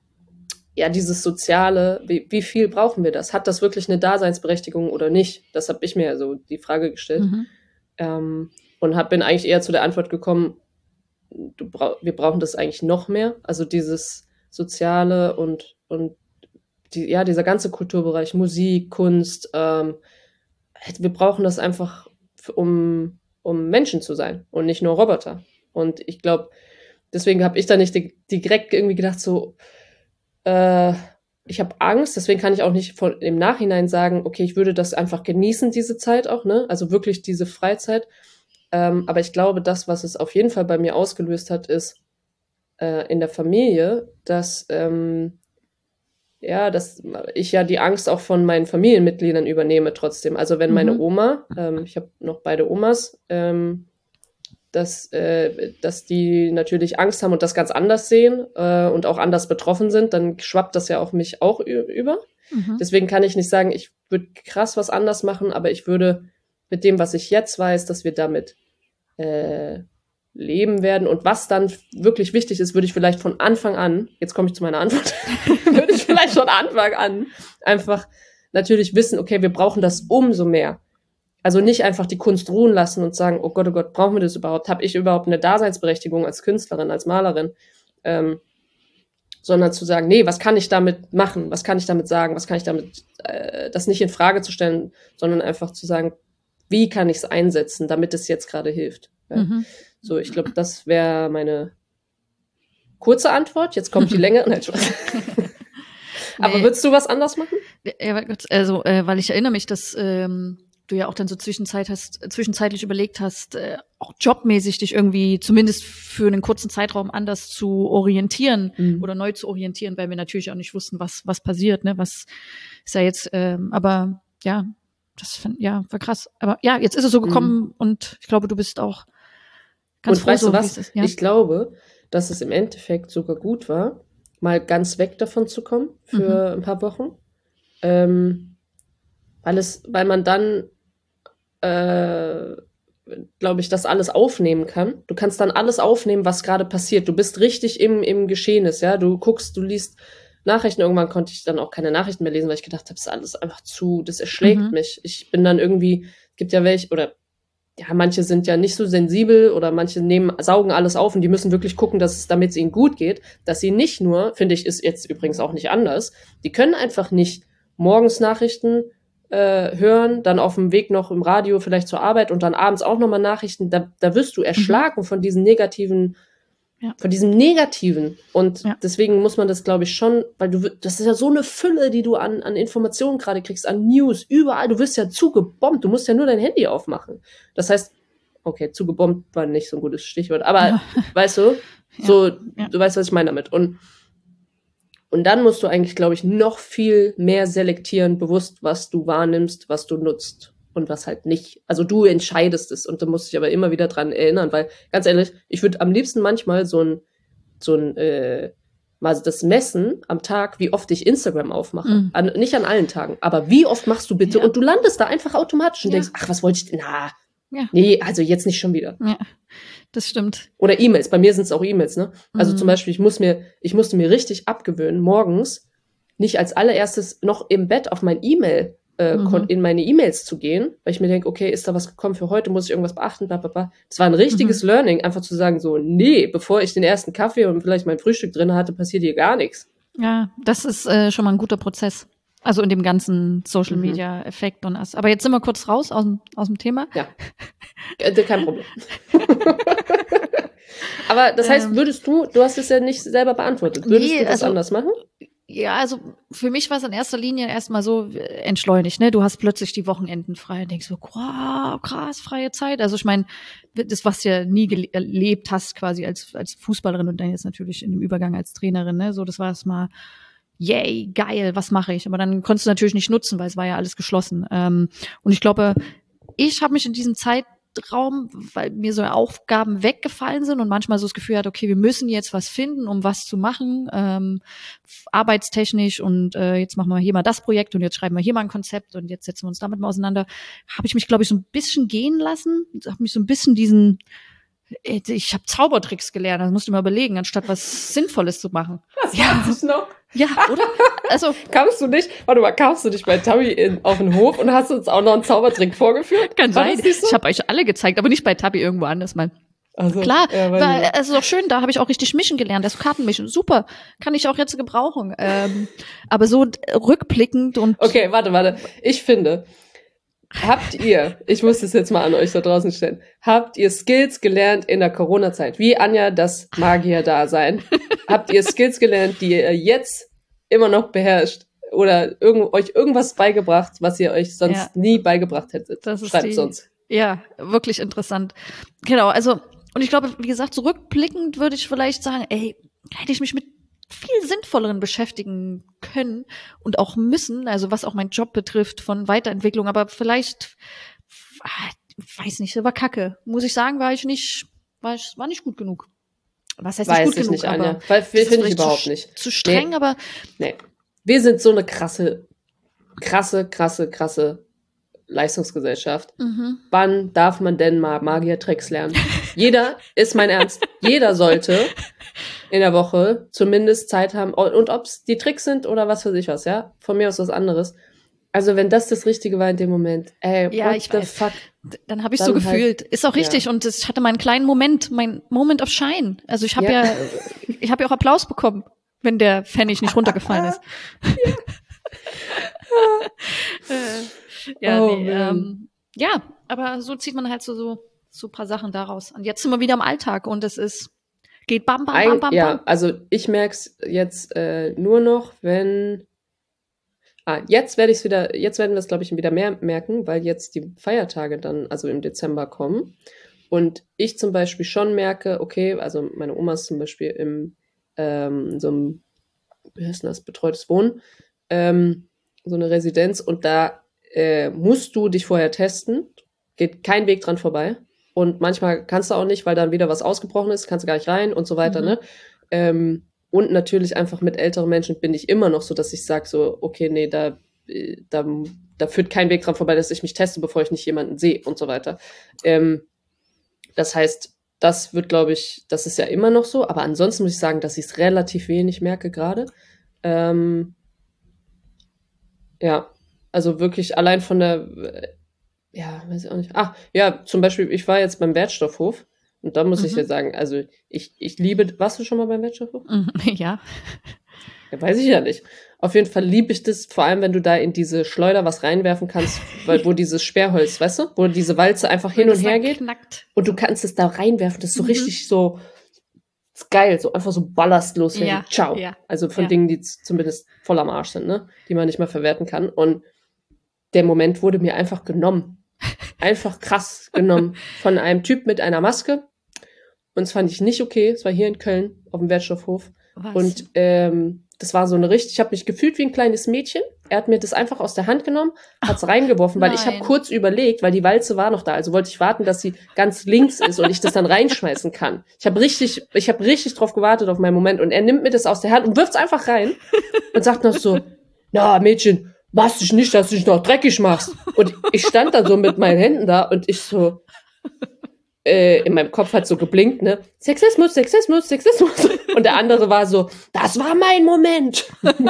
ja, dieses Soziale, wie, wie viel brauchen wir das? Hat das wirklich eine Daseinsberechtigung oder nicht? Das habe ich mir so die Frage gestellt. Mhm. Ähm, und hab, bin eigentlich eher zu der Antwort gekommen, du brauch, wir brauchen das eigentlich noch mehr. Also dieses Soziale und, und die, ja, dieser ganze Kulturbereich, Musik, Kunst, ähm, wir brauchen das einfach, um, um Menschen zu sein und nicht nur Roboter. Und ich glaube, deswegen habe ich da nicht di- direkt irgendwie gedacht, so, äh, ich habe Angst, deswegen kann ich auch nicht von, im Nachhinein sagen, okay, ich würde das einfach genießen, diese Zeit auch, ne? Also wirklich diese Freizeit. Ähm, aber ich glaube, das, was es auf jeden Fall bei mir ausgelöst hat, ist äh, in der Familie, dass, ähm, ja, dass ich ja die Angst auch von meinen Familienmitgliedern übernehme trotzdem. Also wenn meine Mhm. Oma, ähm, ich habe noch beide Omas, ähm, dass, äh, dass die natürlich Angst haben und das ganz anders sehen äh, und auch anders betroffen sind, dann schwappt das ja auf mich auch ü- über. Mhm. Deswegen kann ich nicht sagen, ich würde krass was anders machen, aber ich würde mit dem, was ich jetzt weiß, dass wir damit äh, leben werden und was dann wirklich wichtig ist, würde ich vielleicht von Anfang an, jetzt komme ich zu meiner Antwort, würde ich vielleicht von Anfang an einfach natürlich wissen, okay, wir brauchen das umso mehr. Also nicht einfach die Kunst ruhen lassen und sagen, oh Gott, oh Gott, brauchen wir das überhaupt? Habe ich überhaupt eine Daseinsberechtigung als Künstlerin, als Malerin? Ähm, sondern zu sagen, nee, was kann ich damit machen? Was kann ich damit sagen? Was kann ich damit, äh, das nicht in Frage zu stellen, sondern einfach zu sagen, wie kann ich es einsetzen, damit es jetzt gerade hilft? Ja. Mhm. So, ich glaube, das wäre meine kurze Antwort. Jetzt kommt die längere. Nein, Spaß. Aber nee. Würdest du was anders machen? Ja, also, äh, weil ich erinnere mich, dass ähm, du ja auch dann so Zwischenzeit hast, zwischenzeitlich überlegt hast, äh, auch jobmäßig dich irgendwie zumindest für einen kurzen Zeitraum anders zu orientieren mhm. oder neu zu orientieren, weil wir natürlich auch nicht wussten, was was passiert, ne? Was ist ja jetzt, ähm, aber ja, das fand, ja, war krass. Aber ja, jetzt ist es so gekommen mhm. und ich glaube, du bist auch ganz und froh, weißt so, du was? Ist, ja? Ich glaube, dass es im Endeffekt sogar gut war, mal ganz weg davon zu kommen für mhm. ein paar Wochen. Ähm, weil es, weil man dann, äh, glaube ich, das alles aufnehmen kann. Du kannst dann alles aufnehmen, was gerade passiert. Du bist richtig im, im Geschehnis, ja. Du guckst, du liest Nachrichten. Irgendwann konnte ich dann auch keine Nachrichten mehr lesen, weil ich gedacht habe, das ist alles einfach zu, das erschlägt mhm. mich. Ich bin dann irgendwie, es gibt ja welche, oder ja, manche sind ja nicht so sensibel oder manche nehmen, saugen alles auf und die müssen wirklich gucken, dass es, damit es ihnen gut geht, dass sie nicht nur, finde ich, ist jetzt übrigens auch nicht anders, die können einfach nicht morgens Nachrichten äh, hören, dann auf dem Weg noch im Radio vielleicht zur Arbeit und dann abends auch nochmal Nachrichten, da, da wirst du erschlagen mhm. von diesen negativen, ja. von diesem Negativen. Und ja. deswegen muss man das, glaube ich, schon, weil du, das ist ja so eine Fülle, die du an, an Informationen gerade kriegst, an News, überall, du wirst ja zugebombt, du musst ja nur dein Handy aufmachen. Das heißt, okay, zugebombt war nicht so ein gutes Stichwort, aber ja. weißt du, so, ja. du weißt, was ich meine damit. Und Und dann musst du eigentlich, glaube ich, noch viel mehr selektieren, bewusst, was du wahrnimmst, was du nutzt und was halt nicht. Also du entscheidest es und du musst dich aber immer wieder dran erinnern, weil, ganz ehrlich, ich würde am liebsten manchmal so ein, so ein, äh, mal das messen am Tag, wie oft ich Instagram aufmache. Mhm. An, nicht an allen Tagen, aber wie oft machst du bitte? Ja. Und du landest da einfach automatisch und ja. denkst, ach, was wollte ich denn? Na, ja. nee, also jetzt nicht schon wieder. Ja. Das stimmt. Oder E-Mails. Bei mir sind es auch E-Mails, ne? Also mhm. zum Beispiel, ich muss mir, ich musste mir richtig abgewöhnen, morgens nicht als allererstes noch im Bett auf mein E-Mail, äh, mhm. in meine E-Mails zu gehen, weil ich mir denke, okay, ist da was gekommen für heute, muss ich irgendwas beachten, bla, bla, bla. Das war ein richtiges mhm. Learning, einfach zu sagen so, nee, bevor ich den ersten Kaffee und vielleicht mein Frühstück drin hatte, passiert hier gar nichts. Ja, das ist äh, schon mal ein guter Prozess. Also in dem ganzen Social-Media-Effekt und das. Aber jetzt sind wir kurz raus aus dem, aus dem Thema. Ja, kein Problem. Aber das heißt, würdest du, du hast es ja nicht selber beantwortet, würdest nee, du das also, anders machen? Ja, also für mich war es in erster Linie erstmal so entschleunigt, ne? Du hast plötzlich die Wochenenden frei und denkst so, wow, krass, freie Zeit. Also ich meine, das, was du ja nie gele- erlebt hast quasi als, als Fußballerin und dann jetzt natürlich in dem Übergang als Trainerin, ne? So, das war erstmal yay, geil, was mache ich? Aber dann konntest du natürlich nicht nutzen, weil es war ja alles geschlossen. Ähm, und ich glaube, ich habe mich in diesem Zeitraum, weil mir so Aufgaben weggefallen sind und manchmal so das Gefühl hat, okay, wir müssen jetzt was finden, um was zu machen, ähm, arbeitstechnisch und äh, jetzt machen wir hier mal das Projekt und jetzt schreiben wir hier mal ein Konzept und jetzt setzen wir uns damit mal auseinander. Habe ich mich, glaube ich, so ein bisschen gehen lassen, habe mich so ein bisschen diesen ich habe Zaubertricks gelernt, das musst du mal überlegen, anstatt was Sinnvolles zu machen. Das ja. weiß ich noch. Ja, oder? Also kamst du nicht, warte mal, kamst du nicht bei Tabi in, auf den Hof und hast uns auch noch einen Zaubertrick vorgeführt? Kann sein. So? Ich habe euch alle gezeigt, aber nicht bei Tabi, irgendwo anders mal. Also, klar, ja, weil es ist auch schön, da habe ich auch richtig mischen gelernt, das Kartenmischen, super, kann ich auch jetzt gebrauchen. Ähm, aber so rückblickend und okay, warte, warte, ich finde, habt ihr, ich muss das jetzt mal an euch da draußen stellen, habt ihr Skills gelernt in der Corona-Zeit? Wie Anja das Magier-Dasein? Habt ihr Skills gelernt, die ihr jetzt immer noch beherrscht? Oder irgend, euch irgendwas beigebracht, was ihr euch sonst ja. nie beigebracht hättet? Schreibt es uns. Ja, wirklich interessant. Genau, also, und ich glaube, wie gesagt, zurückblickend würde ich vielleicht sagen, ey, hätte ich mich mit viel sinnvolleren beschäftigen können und auch müssen, also was auch meinen Job betrifft von Weiterentwicklung, aber vielleicht, weiß nicht, war kacke. Muss ich sagen, war ich nicht, war ich, war nicht gut genug. Was heißt weiß nicht gut ich genug? Nicht, Anja. Weil finde ich überhaupt zu, nicht. Zu streng, nee. aber nee. Wir sind so eine krasse, krasse, krasse, krasse Leistungsgesellschaft. Mhm. Wann darf man denn mal Magier-Tricks lernen? Jeder, ist mein Ernst, jeder sollte in der Woche zumindest Zeit haben. Und ob es die Tricks sind oder was weiß ich was, ja? Von mir aus was anderes. Also wenn das das Richtige war in dem Moment, ey, Ja, what ich the weiß. fuck? Dann habe ich Dann so halt- gefühlt. Ist auch richtig. ja. Und das, ich hatte meinen kleinen Moment, mein Moment of Shine. Also ich habe ja, Ja. ich habe ja auch Applaus bekommen, wenn der Pfennig nicht runtergefallen ist. Äh, ja, Oh, nee, man. ähm, ja, aber so zieht man halt so, so, so ein paar Sachen daraus. Und jetzt sind wir wieder im Alltag und es ist, geht bam, bam, bam, Eig- bam, ja, bam. also ich merk's jetzt äh, nur noch, wenn Ah, jetzt werde ich es wieder, jetzt werden wir es, glaube ich, wieder mehr merken, weil jetzt die Feiertage dann, also im Dezember kommen. Und ich zum Beispiel schon merke, okay, also meine Oma ist zum Beispiel im ähm, so einem, wie heißt denn das, betreutes Wohnen, ähm, so eine Residenz und da äh, musst du dich vorher testen, geht kein Weg dran vorbei. Und manchmal kannst du auch nicht, weil dann wieder was ausgebrochen ist, kannst du gar nicht rein und so weiter, Mhm. ne? Ähm, und natürlich einfach mit älteren Menschen bin ich immer noch so, dass ich sage so, okay, nee, da, äh, da, da führt kein Weg dran vorbei, dass ich mich teste, bevor ich nicht jemanden sehe und so weiter. Ähm, das heißt, das wird, glaube ich, das ist ja immer noch so, aber ansonsten muss ich sagen, dass ich es relativ wenig merke gerade. Ähm, ja, also wirklich allein von der, äh, ja, weiß ich auch nicht. Ah, ja, zum Beispiel, ich war jetzt beim Wertstoffhof und da muss ich Mhm. dir sagen, also ich, ich liebe, warst du schon mal beim Wertstoffhof? Mhm, ja. Ja, weiß ich ja nicht. Auf jeden Fall liebe ich das, vor allem wenn du da in diese Schleuder was reinwerfen kannst, weil, wo dieses Sperrholz, weißt du, wo diese Walze einfach hin Wenn und das her dann geht knackt. und du kannst es da reinwerfen, das ist so Mhm. richtig so ist geil, so einfach so ballastlos werden. Ja, Ciao. ja, Also von ja. Dingen, die z- zumindest voll am Arsch sind, ne, die man nicht mehr verwerten kann. Und der Moment wurde mir einfach genommen. Einfach krass genommen von einem Typ mit einer Maske. Und das fand ich nicht okay. Es war hier in Köln auf dem Wertstoffhof. Was? Und ähm, das war so eine richtig, ich habe mich gefühlt wie ein kleines Mädchen. Er hat mir das einfach aus der Hand genommen, hat's reingeworfen, weil ich habe nein. kurz überlegt, weil die Walze war noch da, also wollte ich warten, dass sie ganz links ist und ich das dann reinschmeißen kann. Ich habe richtig, ich habe richtig drauf gewartet auf meinen Moment und er nimmt mir das aus der Hand und wirft's einfach rein und sagt noch so, na Mädchen, machst dich nicht, dass du dich noch dreckig machst. Und ich stand dann so mit meinen Händen da und ich so, äh, in meinem Kopf hat so geblinkt, ne? Sexismus, Sexismus, Sexismus. Und der andere war so, das war mein Moment.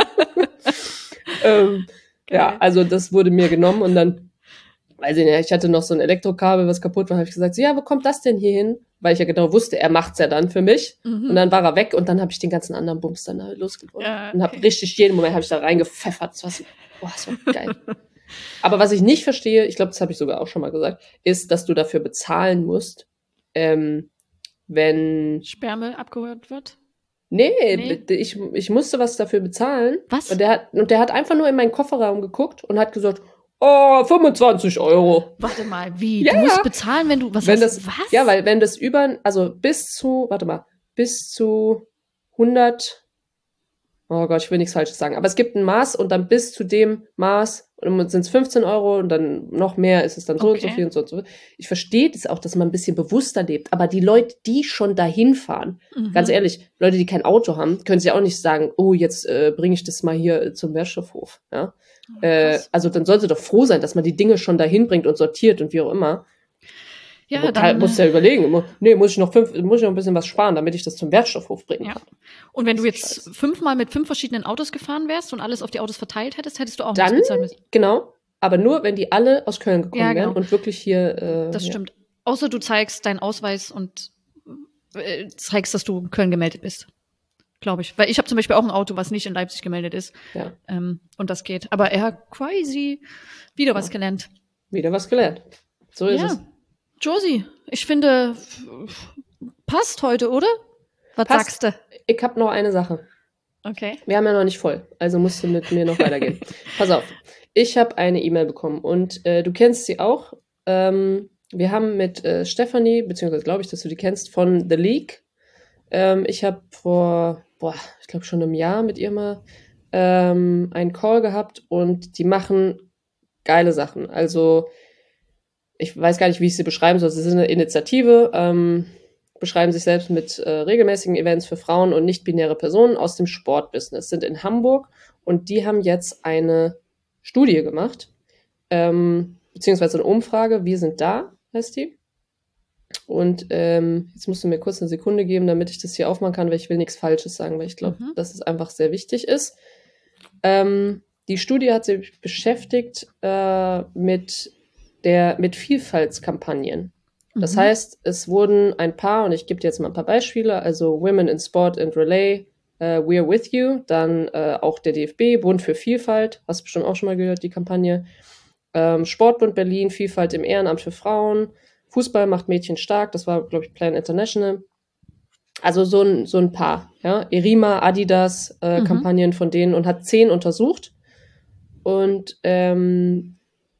ähm, ja, Geil. also das wurde mir genommen und dann, weiß ich nicht, ich hatte noch so ein Elektrokabel, was kaputt war, habe ich gesagt, so, ja, wo kommt das denn hier hin? Weil ich ja genau wusste, er macht's ja dann für mich. Mhm. Und dann war er weg und dann habe ich den ganzen anderen Bums dann da losgeworden. Ja, Und habe okay. richtig jeden Moment habe ich da reingepfeffert. Das war so, boah, das war geil. Aber was ich nicht verstehe, ich glaube, das habe ich sogar auch schon mal gesagt, ist, dass du dafür bezahlen musst, ähm, wenn, Sperrmüll abgehört wird? nee, Nee. ich, ich musste was dafür bezahlen. Was? Und der hat, und der hat einfach nur in meinen Kofferraum geguckt und hat gesagt, oh, fünfundzwanzig Euro. Warte mal, wie? Ja, Du musst ja. bezahlen, wenn du was Wenn hast. das, Was? ja, weil wenn das über, also bis zu, warte mal, bis zu hundert, oh Gott, ich will nichts Falsches sagen, aber es gibt ein Maß und dann bis zu dem Maß sind es fünfzehn Euro und dann noch mehr ist es dann so und so Okay. viel und so und so. Ich verstehe das auch, dass man ein bisschen bewusster lebt, aber die Leute, die schon dahin fahren, Mhm. ganz ehrlich, Leute, die kein Auto haben, können sich auch nicht sagen, oh, jetzt äh, bringe ich das mal hier äh, zum Wertstoffhof. Ja? Äh, Krass. also dann sollte doch froh sein, dass man die Dinge schon dahin bringt und sortiert und wie auch immer. Ja, Aber dann, musst du ja überlegen, mu- nee, muss ich noch fünf, muss ich noch ein bisschen was sparen, damit ich das zum Wertstoffhof bringen Ja. kann. Und wenn du Das ist jetzt scheiße. fünfmal mit fünf verschiedenen Autos gefahren wärst und alles auf die Autos verteilt hättest, hättest du auch Dann- nichts bezahlen müssen. Genau, aber nur, wenn die alle aus Köln gekommen Ja, genau. wären und wirklich hier. Äh, Das ja. stimmt. Außer du zeigst deinen Ausweis und äh, zeigst, dass du in Köln gemeldet bist. Glaube ich. Weil ich habe zum Beispiel auch ein Auto, was nicht in Leipzig gemeldet ist. Ja, Ähm, und das geht. Aber er hat quasi wieder was Ja. gelernt. wieder was gelernt. So ist Ja. es. Josie, ich finde, f- f- passt heute, oder? Was Passt. sagst du? Ich habe noch eine Sache. Okay. Wir haben ja noch nicht voll, also musst du mit mir noch weitergehen. Pass auf, ich habe eine E-Mail bekommen und äh, du kennst sie auch. Ähm, wir haben mit äh, Stefanie, beziehungsweise glaube ich, dass du die kennst, von The League. Ähm, ich habe vor, boah, ich glaube schon einem Jahr mit ihr mal ähm, einen Call gehabt und die machen geile Sachen. Also ich weiß gar nicht, wie ich sie beschreiben soll. Sie sind eine Initiative, ähm, beschreiben sich selbst mit äh, regelmäßigen Events für Frauen und nicht-binäre Personen aus dem Sportbusiness, sind in Hamburg und die haben jetzt eine Studie gemacht, ähm, beziehungsweise eine Umfrage, wir sind da, heißt die. Und ähm, jetzt musst du mir kurz eine Sekunde geben, damit ich das hier aufmachen kann, weil ich will nichts Falsches sagen, weil ich glaube, Mhm. dass es einfach sehr wichtig ist. Ähm, die Studie hat sich beschäftigt äh, mit der mit Vielfaltskampagnen. Das Mhm. heißt, es wurden ein paar, und ich gebe dir jetzt mal ein paar Beispiele, also Women in Sport and Relay, äh, We're With You, dann äh, auch der D F B, Bund für Vielfalt, hast du bestimmt auch schon mal gehört, die Kampagne, ähm, Sportbund Berlin, Vielfalt im Ehrenamt für Frauen, Fußball macht Mädchen stark, das war, glaube ich, Plan International. Also so ein, so ein paar, ja, Erima, Adidas, äh, Mhm. Kampagnen von denen und hat zehn untersucht. Und ähm,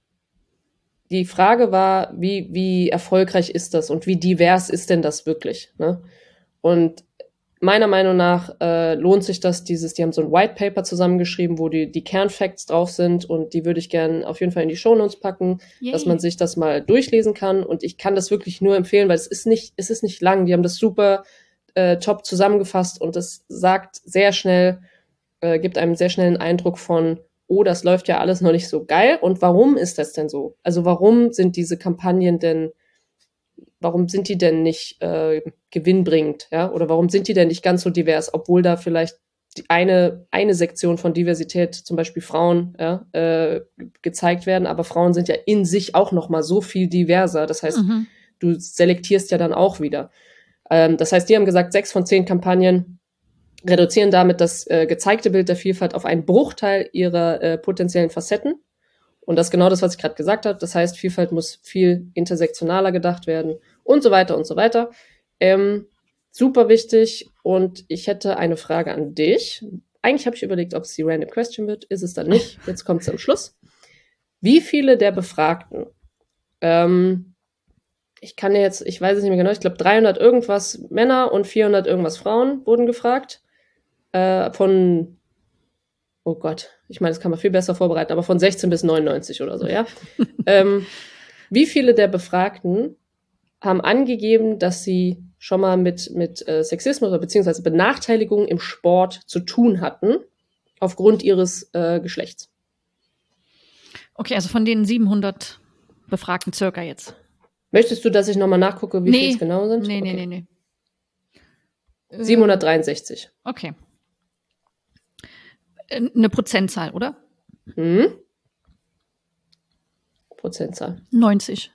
die Frage war, wie, wie erfolgreich ist das und wie divers ist denn das wirklich? Ne? Und meiner Meinung nach äh, lohnt sich das, dieses, die haben so ein White Paper zusammengeschrieben, wo die, die Kernfacts drauf sind und die würde ich gerne auf jeden Fall in die Shownotes packen, Yay. dass man sich das mal durchlesen kann. Und ich kann das wirklich nur empfehlen, weil es ist nicht, es ist nicht lang. Die haben das super äh, top zusammengefasst und das sagt sehr schnell, äh, gibt einem sehr schnell einen Eindruck von, oh, das läuft ja alles noch nicht so geil. Und warum ist das denn so? Also warum sind diese Kampagnen denn, warum sind die denn nicht äh, gewinnbringend, ja? Oder warum sind die denn nicht ganz so divers, obwohl da vielleicht die eine, eine Sektion von Diversität, zum Beispiel Frauen, ja, äh, gezeigt werden, aber Frauen sind ja in sich auch noch mal so viel diverser. Das heißt, Mhm. du selektierst ja dann auch wieder. Ähm, das heißt, die haben gesagt, sechs von zehn Kampagnen reduzieren damit das äh, gezeigte Bild der Vielfalt auf einen Bruchteil ihrer äh, potenziellen Facetten. Und das ist genau das, was ich gerade gesagt habe. Das heißt, Vielfalt muss viel intersektionaler gedacht werden und so weiter und so weiter. Ähm, super wichtig. Und ich hätte eine Frage an dich. Eigentlich habe ich überlegt, ob es die Random Question wird. Ist es dann nicht. Jetzt kommt es am Schluss. Wie viele der Befragten, ähm, ich kann jetzt, ich weiß es nicht mehr genau, ich glaube dreihundert irgendwas Männer und vierhundert irgendwas Frauen wurden gefragt. Äh, von, oh Gott, ich meine, das kann man viel besser vorbereiten, aber von sechzehn bis neunundneunzig oder so, ja. ähm, wie viele der Befragten haben angegeben, dass sie schon mal mit, mit äh, Sexismus oder beziehungsweise Benachteiligung im Sport zu tun hatten, aufgrund ihres äh, Geschlechts? Okay, also von den siebenhundert Befragten circa jetzt. Möchtest du, dass ich nochmal nachgucke, wie Nee. viel es genau sind? Nee, nee, Okay. nee, nee. Äh, siebenhundertdreiundsechzig. Okay. Äh, Eine Prozentzahl, oder? Hm? Prozentzahl. neunzig.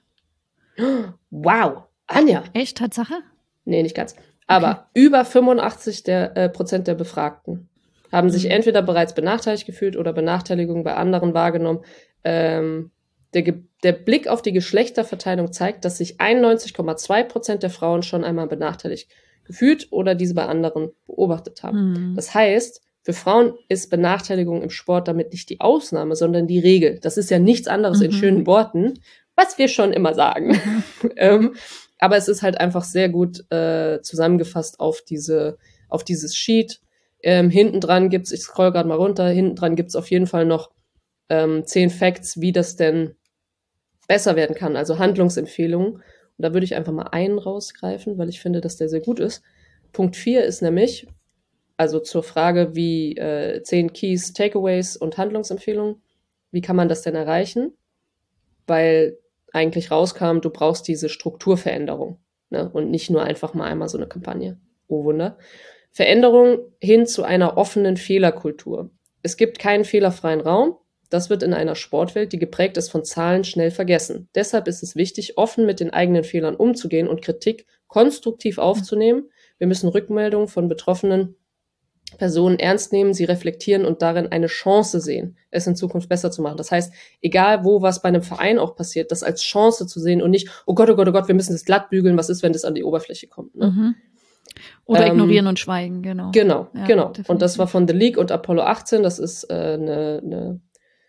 Wow, Anja. Echt? Tatsache? Nee, nicht ganz. Aber über fünfundachtzig der, äh, Prozent der Befragten haben sich Mhm. entweder bereits benachteiligt gefühlt oder Benachteiligung bei anderen wahrgenommen. Ähm, der, Ge- der Blick auf die Geschlechterverteilung zeigt, dass sich einundneunzig Komma zwei Prozent der Frauen schon einmal benachteiligt gefühlt oder diese bei anderen beobachtet haben. Mhm. Das heißt, für Frauen ist Benachteiligung im Sport damit nicht die Ausnahme, sondern die Regel. Das ist ja nichts anderes in Mhm. schönen Worten, was wir schon immer sagen. Mhm. ähm, aber es ist halt einfach sehr gut äh, zusammengefasst auf diese, auf dieses Sheet. Ähm, hinten dran gibt's, ich scroll gerade mal runter, hinten dran gibt's auf jeden Fall noch ähm, zehn Facts, wie das denn besser werden kann, also Handlungsempfehlungen. Und da würde ich einfach mal einen rausgreifen, weil ich finde, dass der sehr gut ist. Punkt vier ist nämlich, also zur Frage, wie äh, zehn Keys, Takeaways und Handlungsempfehlungen, wie kann man das denn erreichen? Weil eigentlich rauskam, du brauchst diese Strukturveränderung, ne? Und nicht nur einfach mal einmal so eine Kampagne. Oh Wunder. Veränderung hin zu einer offenen Fehlerkultur. Es gibt keinen fehlerfreien Raum. Das wird in einer Sportwelt, die geprägt ist von Zahlen, schnell vergessen. Deshalb ist es wichtig, offen mit den eigenen Fehlern umzugehen und Kritik konstruktiv aufzunehmen. Wir müssen Rückmeldungen von Betroffenen Personen ernst nehmen, sie reflektieren und darin eine Chance sehen, es in Zukunft besser zu machen. Das heißt, egal wo was bei einem Verein auch passiert, das als Chance zu sehen und nicht, oh Gott, oh Gott, oh Gott, wir müssen das glatt bügeln, was ist, wenn das an die Oberfläche kommt. Ne? Mhm. Oder Ähm, ignorieren und schweigen, genau. Genau, Ja, genau. definitiv. Und das war von The League und Apollo achtzehn, das ist äh, eine, eine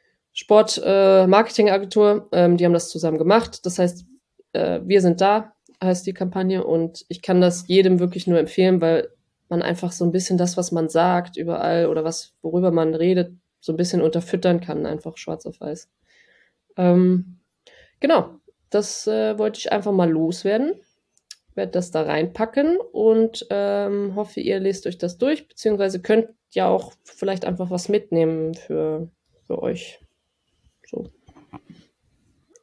Sport-Marketing-Agentur, äh, ähm, die haben das zusammen gemacht. Das heißt, äh, wir sind da, heißt die Kampagne, und ich kann das jedem wirklich nur empfehlen, weil man einfach so ein bisschen das, was man sagt überall oder was, worüber man redet, so ein bisschen unterfüttern kann, einfach schwarz auf weiß. Ähm, genau, das äh, wollte ich einfach mal loswerden. Werde das da reinpacken und ähm, hoffe, ihr lest euch das durch, beziehungsweise könnt ja auch vielleicht einfach was mitnehmen für, für euch. So.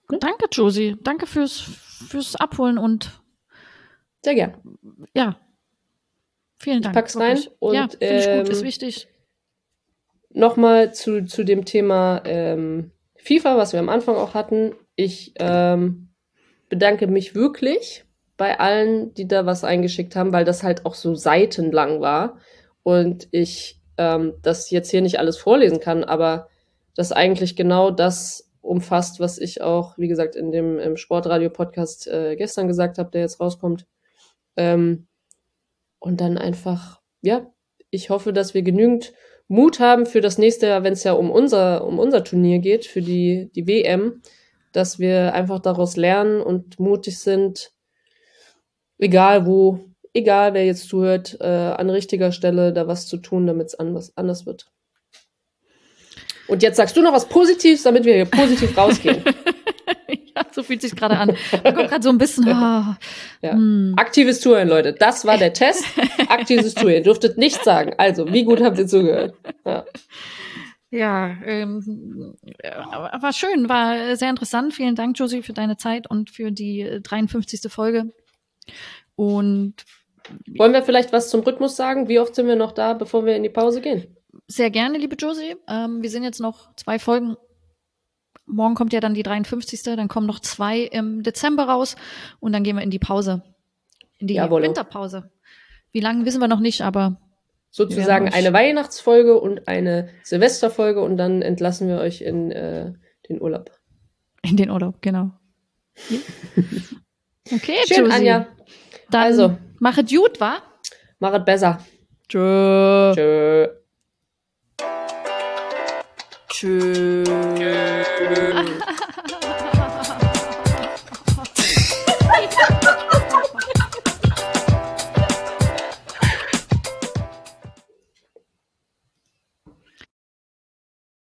Danke, Josie. Danke fürs, fürs Abholen und Sehr gern. ja. Vielen Dank. Ich pack's rein wirklich. und ja, finde ich gut, ist ähm, wichtig. nochmal zu, zu dem Thema ähm, FIFA, was wir am Anfang auch hatten. Ich ähm, bedanke mich wirklich bei allen, die da was eingeschickt haben, weil das halt auch so seitenlang war und ich ähm, das jetzt hier nicht alles vorlesen kann, aber das eigentlich genau das umfasst, was ich auch, wie gesagt, in dem im Sportradio-Podcast äh, gestern gesagt habe, der jetzt rauskommt. Ähm, und dann einfach, ja, ich hoffe, dass wir genügend Mut haben für das nächste Jahr, wenn es ja um unser, um unser Turnier geht, für die, die W M, dass wir einfach daraus lernen und mutig sind, egal wo, egal wer jetzt zuhört, äh, an richtiger Stelle da was zu tun, damit es anders, anders wird. Und jetzt sagst du noch was Positives, damit wir hier positiv rausgehen. Ja, so fühlt sich gerade an. Man kommt gerade so ein bisschen. Oh, Ja. hm. Aktives Zuhören, Leute. Das war der Test. Aktives Zuhören. Ihr dürftet nichts sagen. Also, wie gut habt ihr zugehört? Ja. Ja, ähm, äh, war schön, war sehr interessant. Vielen Dank, Josie, für deine Zeit und für die dreiundfünfzigste Folge. Und Wollen wir vielleicht was zum Rhythmus sagen? Wie oft sind wir noch da, bevor wir in die Pause gehen? sehr gerne, liebe Josie. Ähm, wir sind jetzt noch zwei Folgen. Morgen kommt ja dann die dreiundfünfzigste Dann kommen noch zwei im Dezember raus und dann gehen wir in die Pause. In die Jawollo. Winterpause. Wie lange, wissen wir noch nicht, aber Sozusagen Ja, eine Weihnachtsfolge und eine Silvesterfolge und dann entlassen wir euch in äh, den Urlaub. in den Urlaub, genau. Okay, Schön, Josie. Anja. Dann Also. machet gut, wa? Machet besser. Tschö. Tschö. Tschö.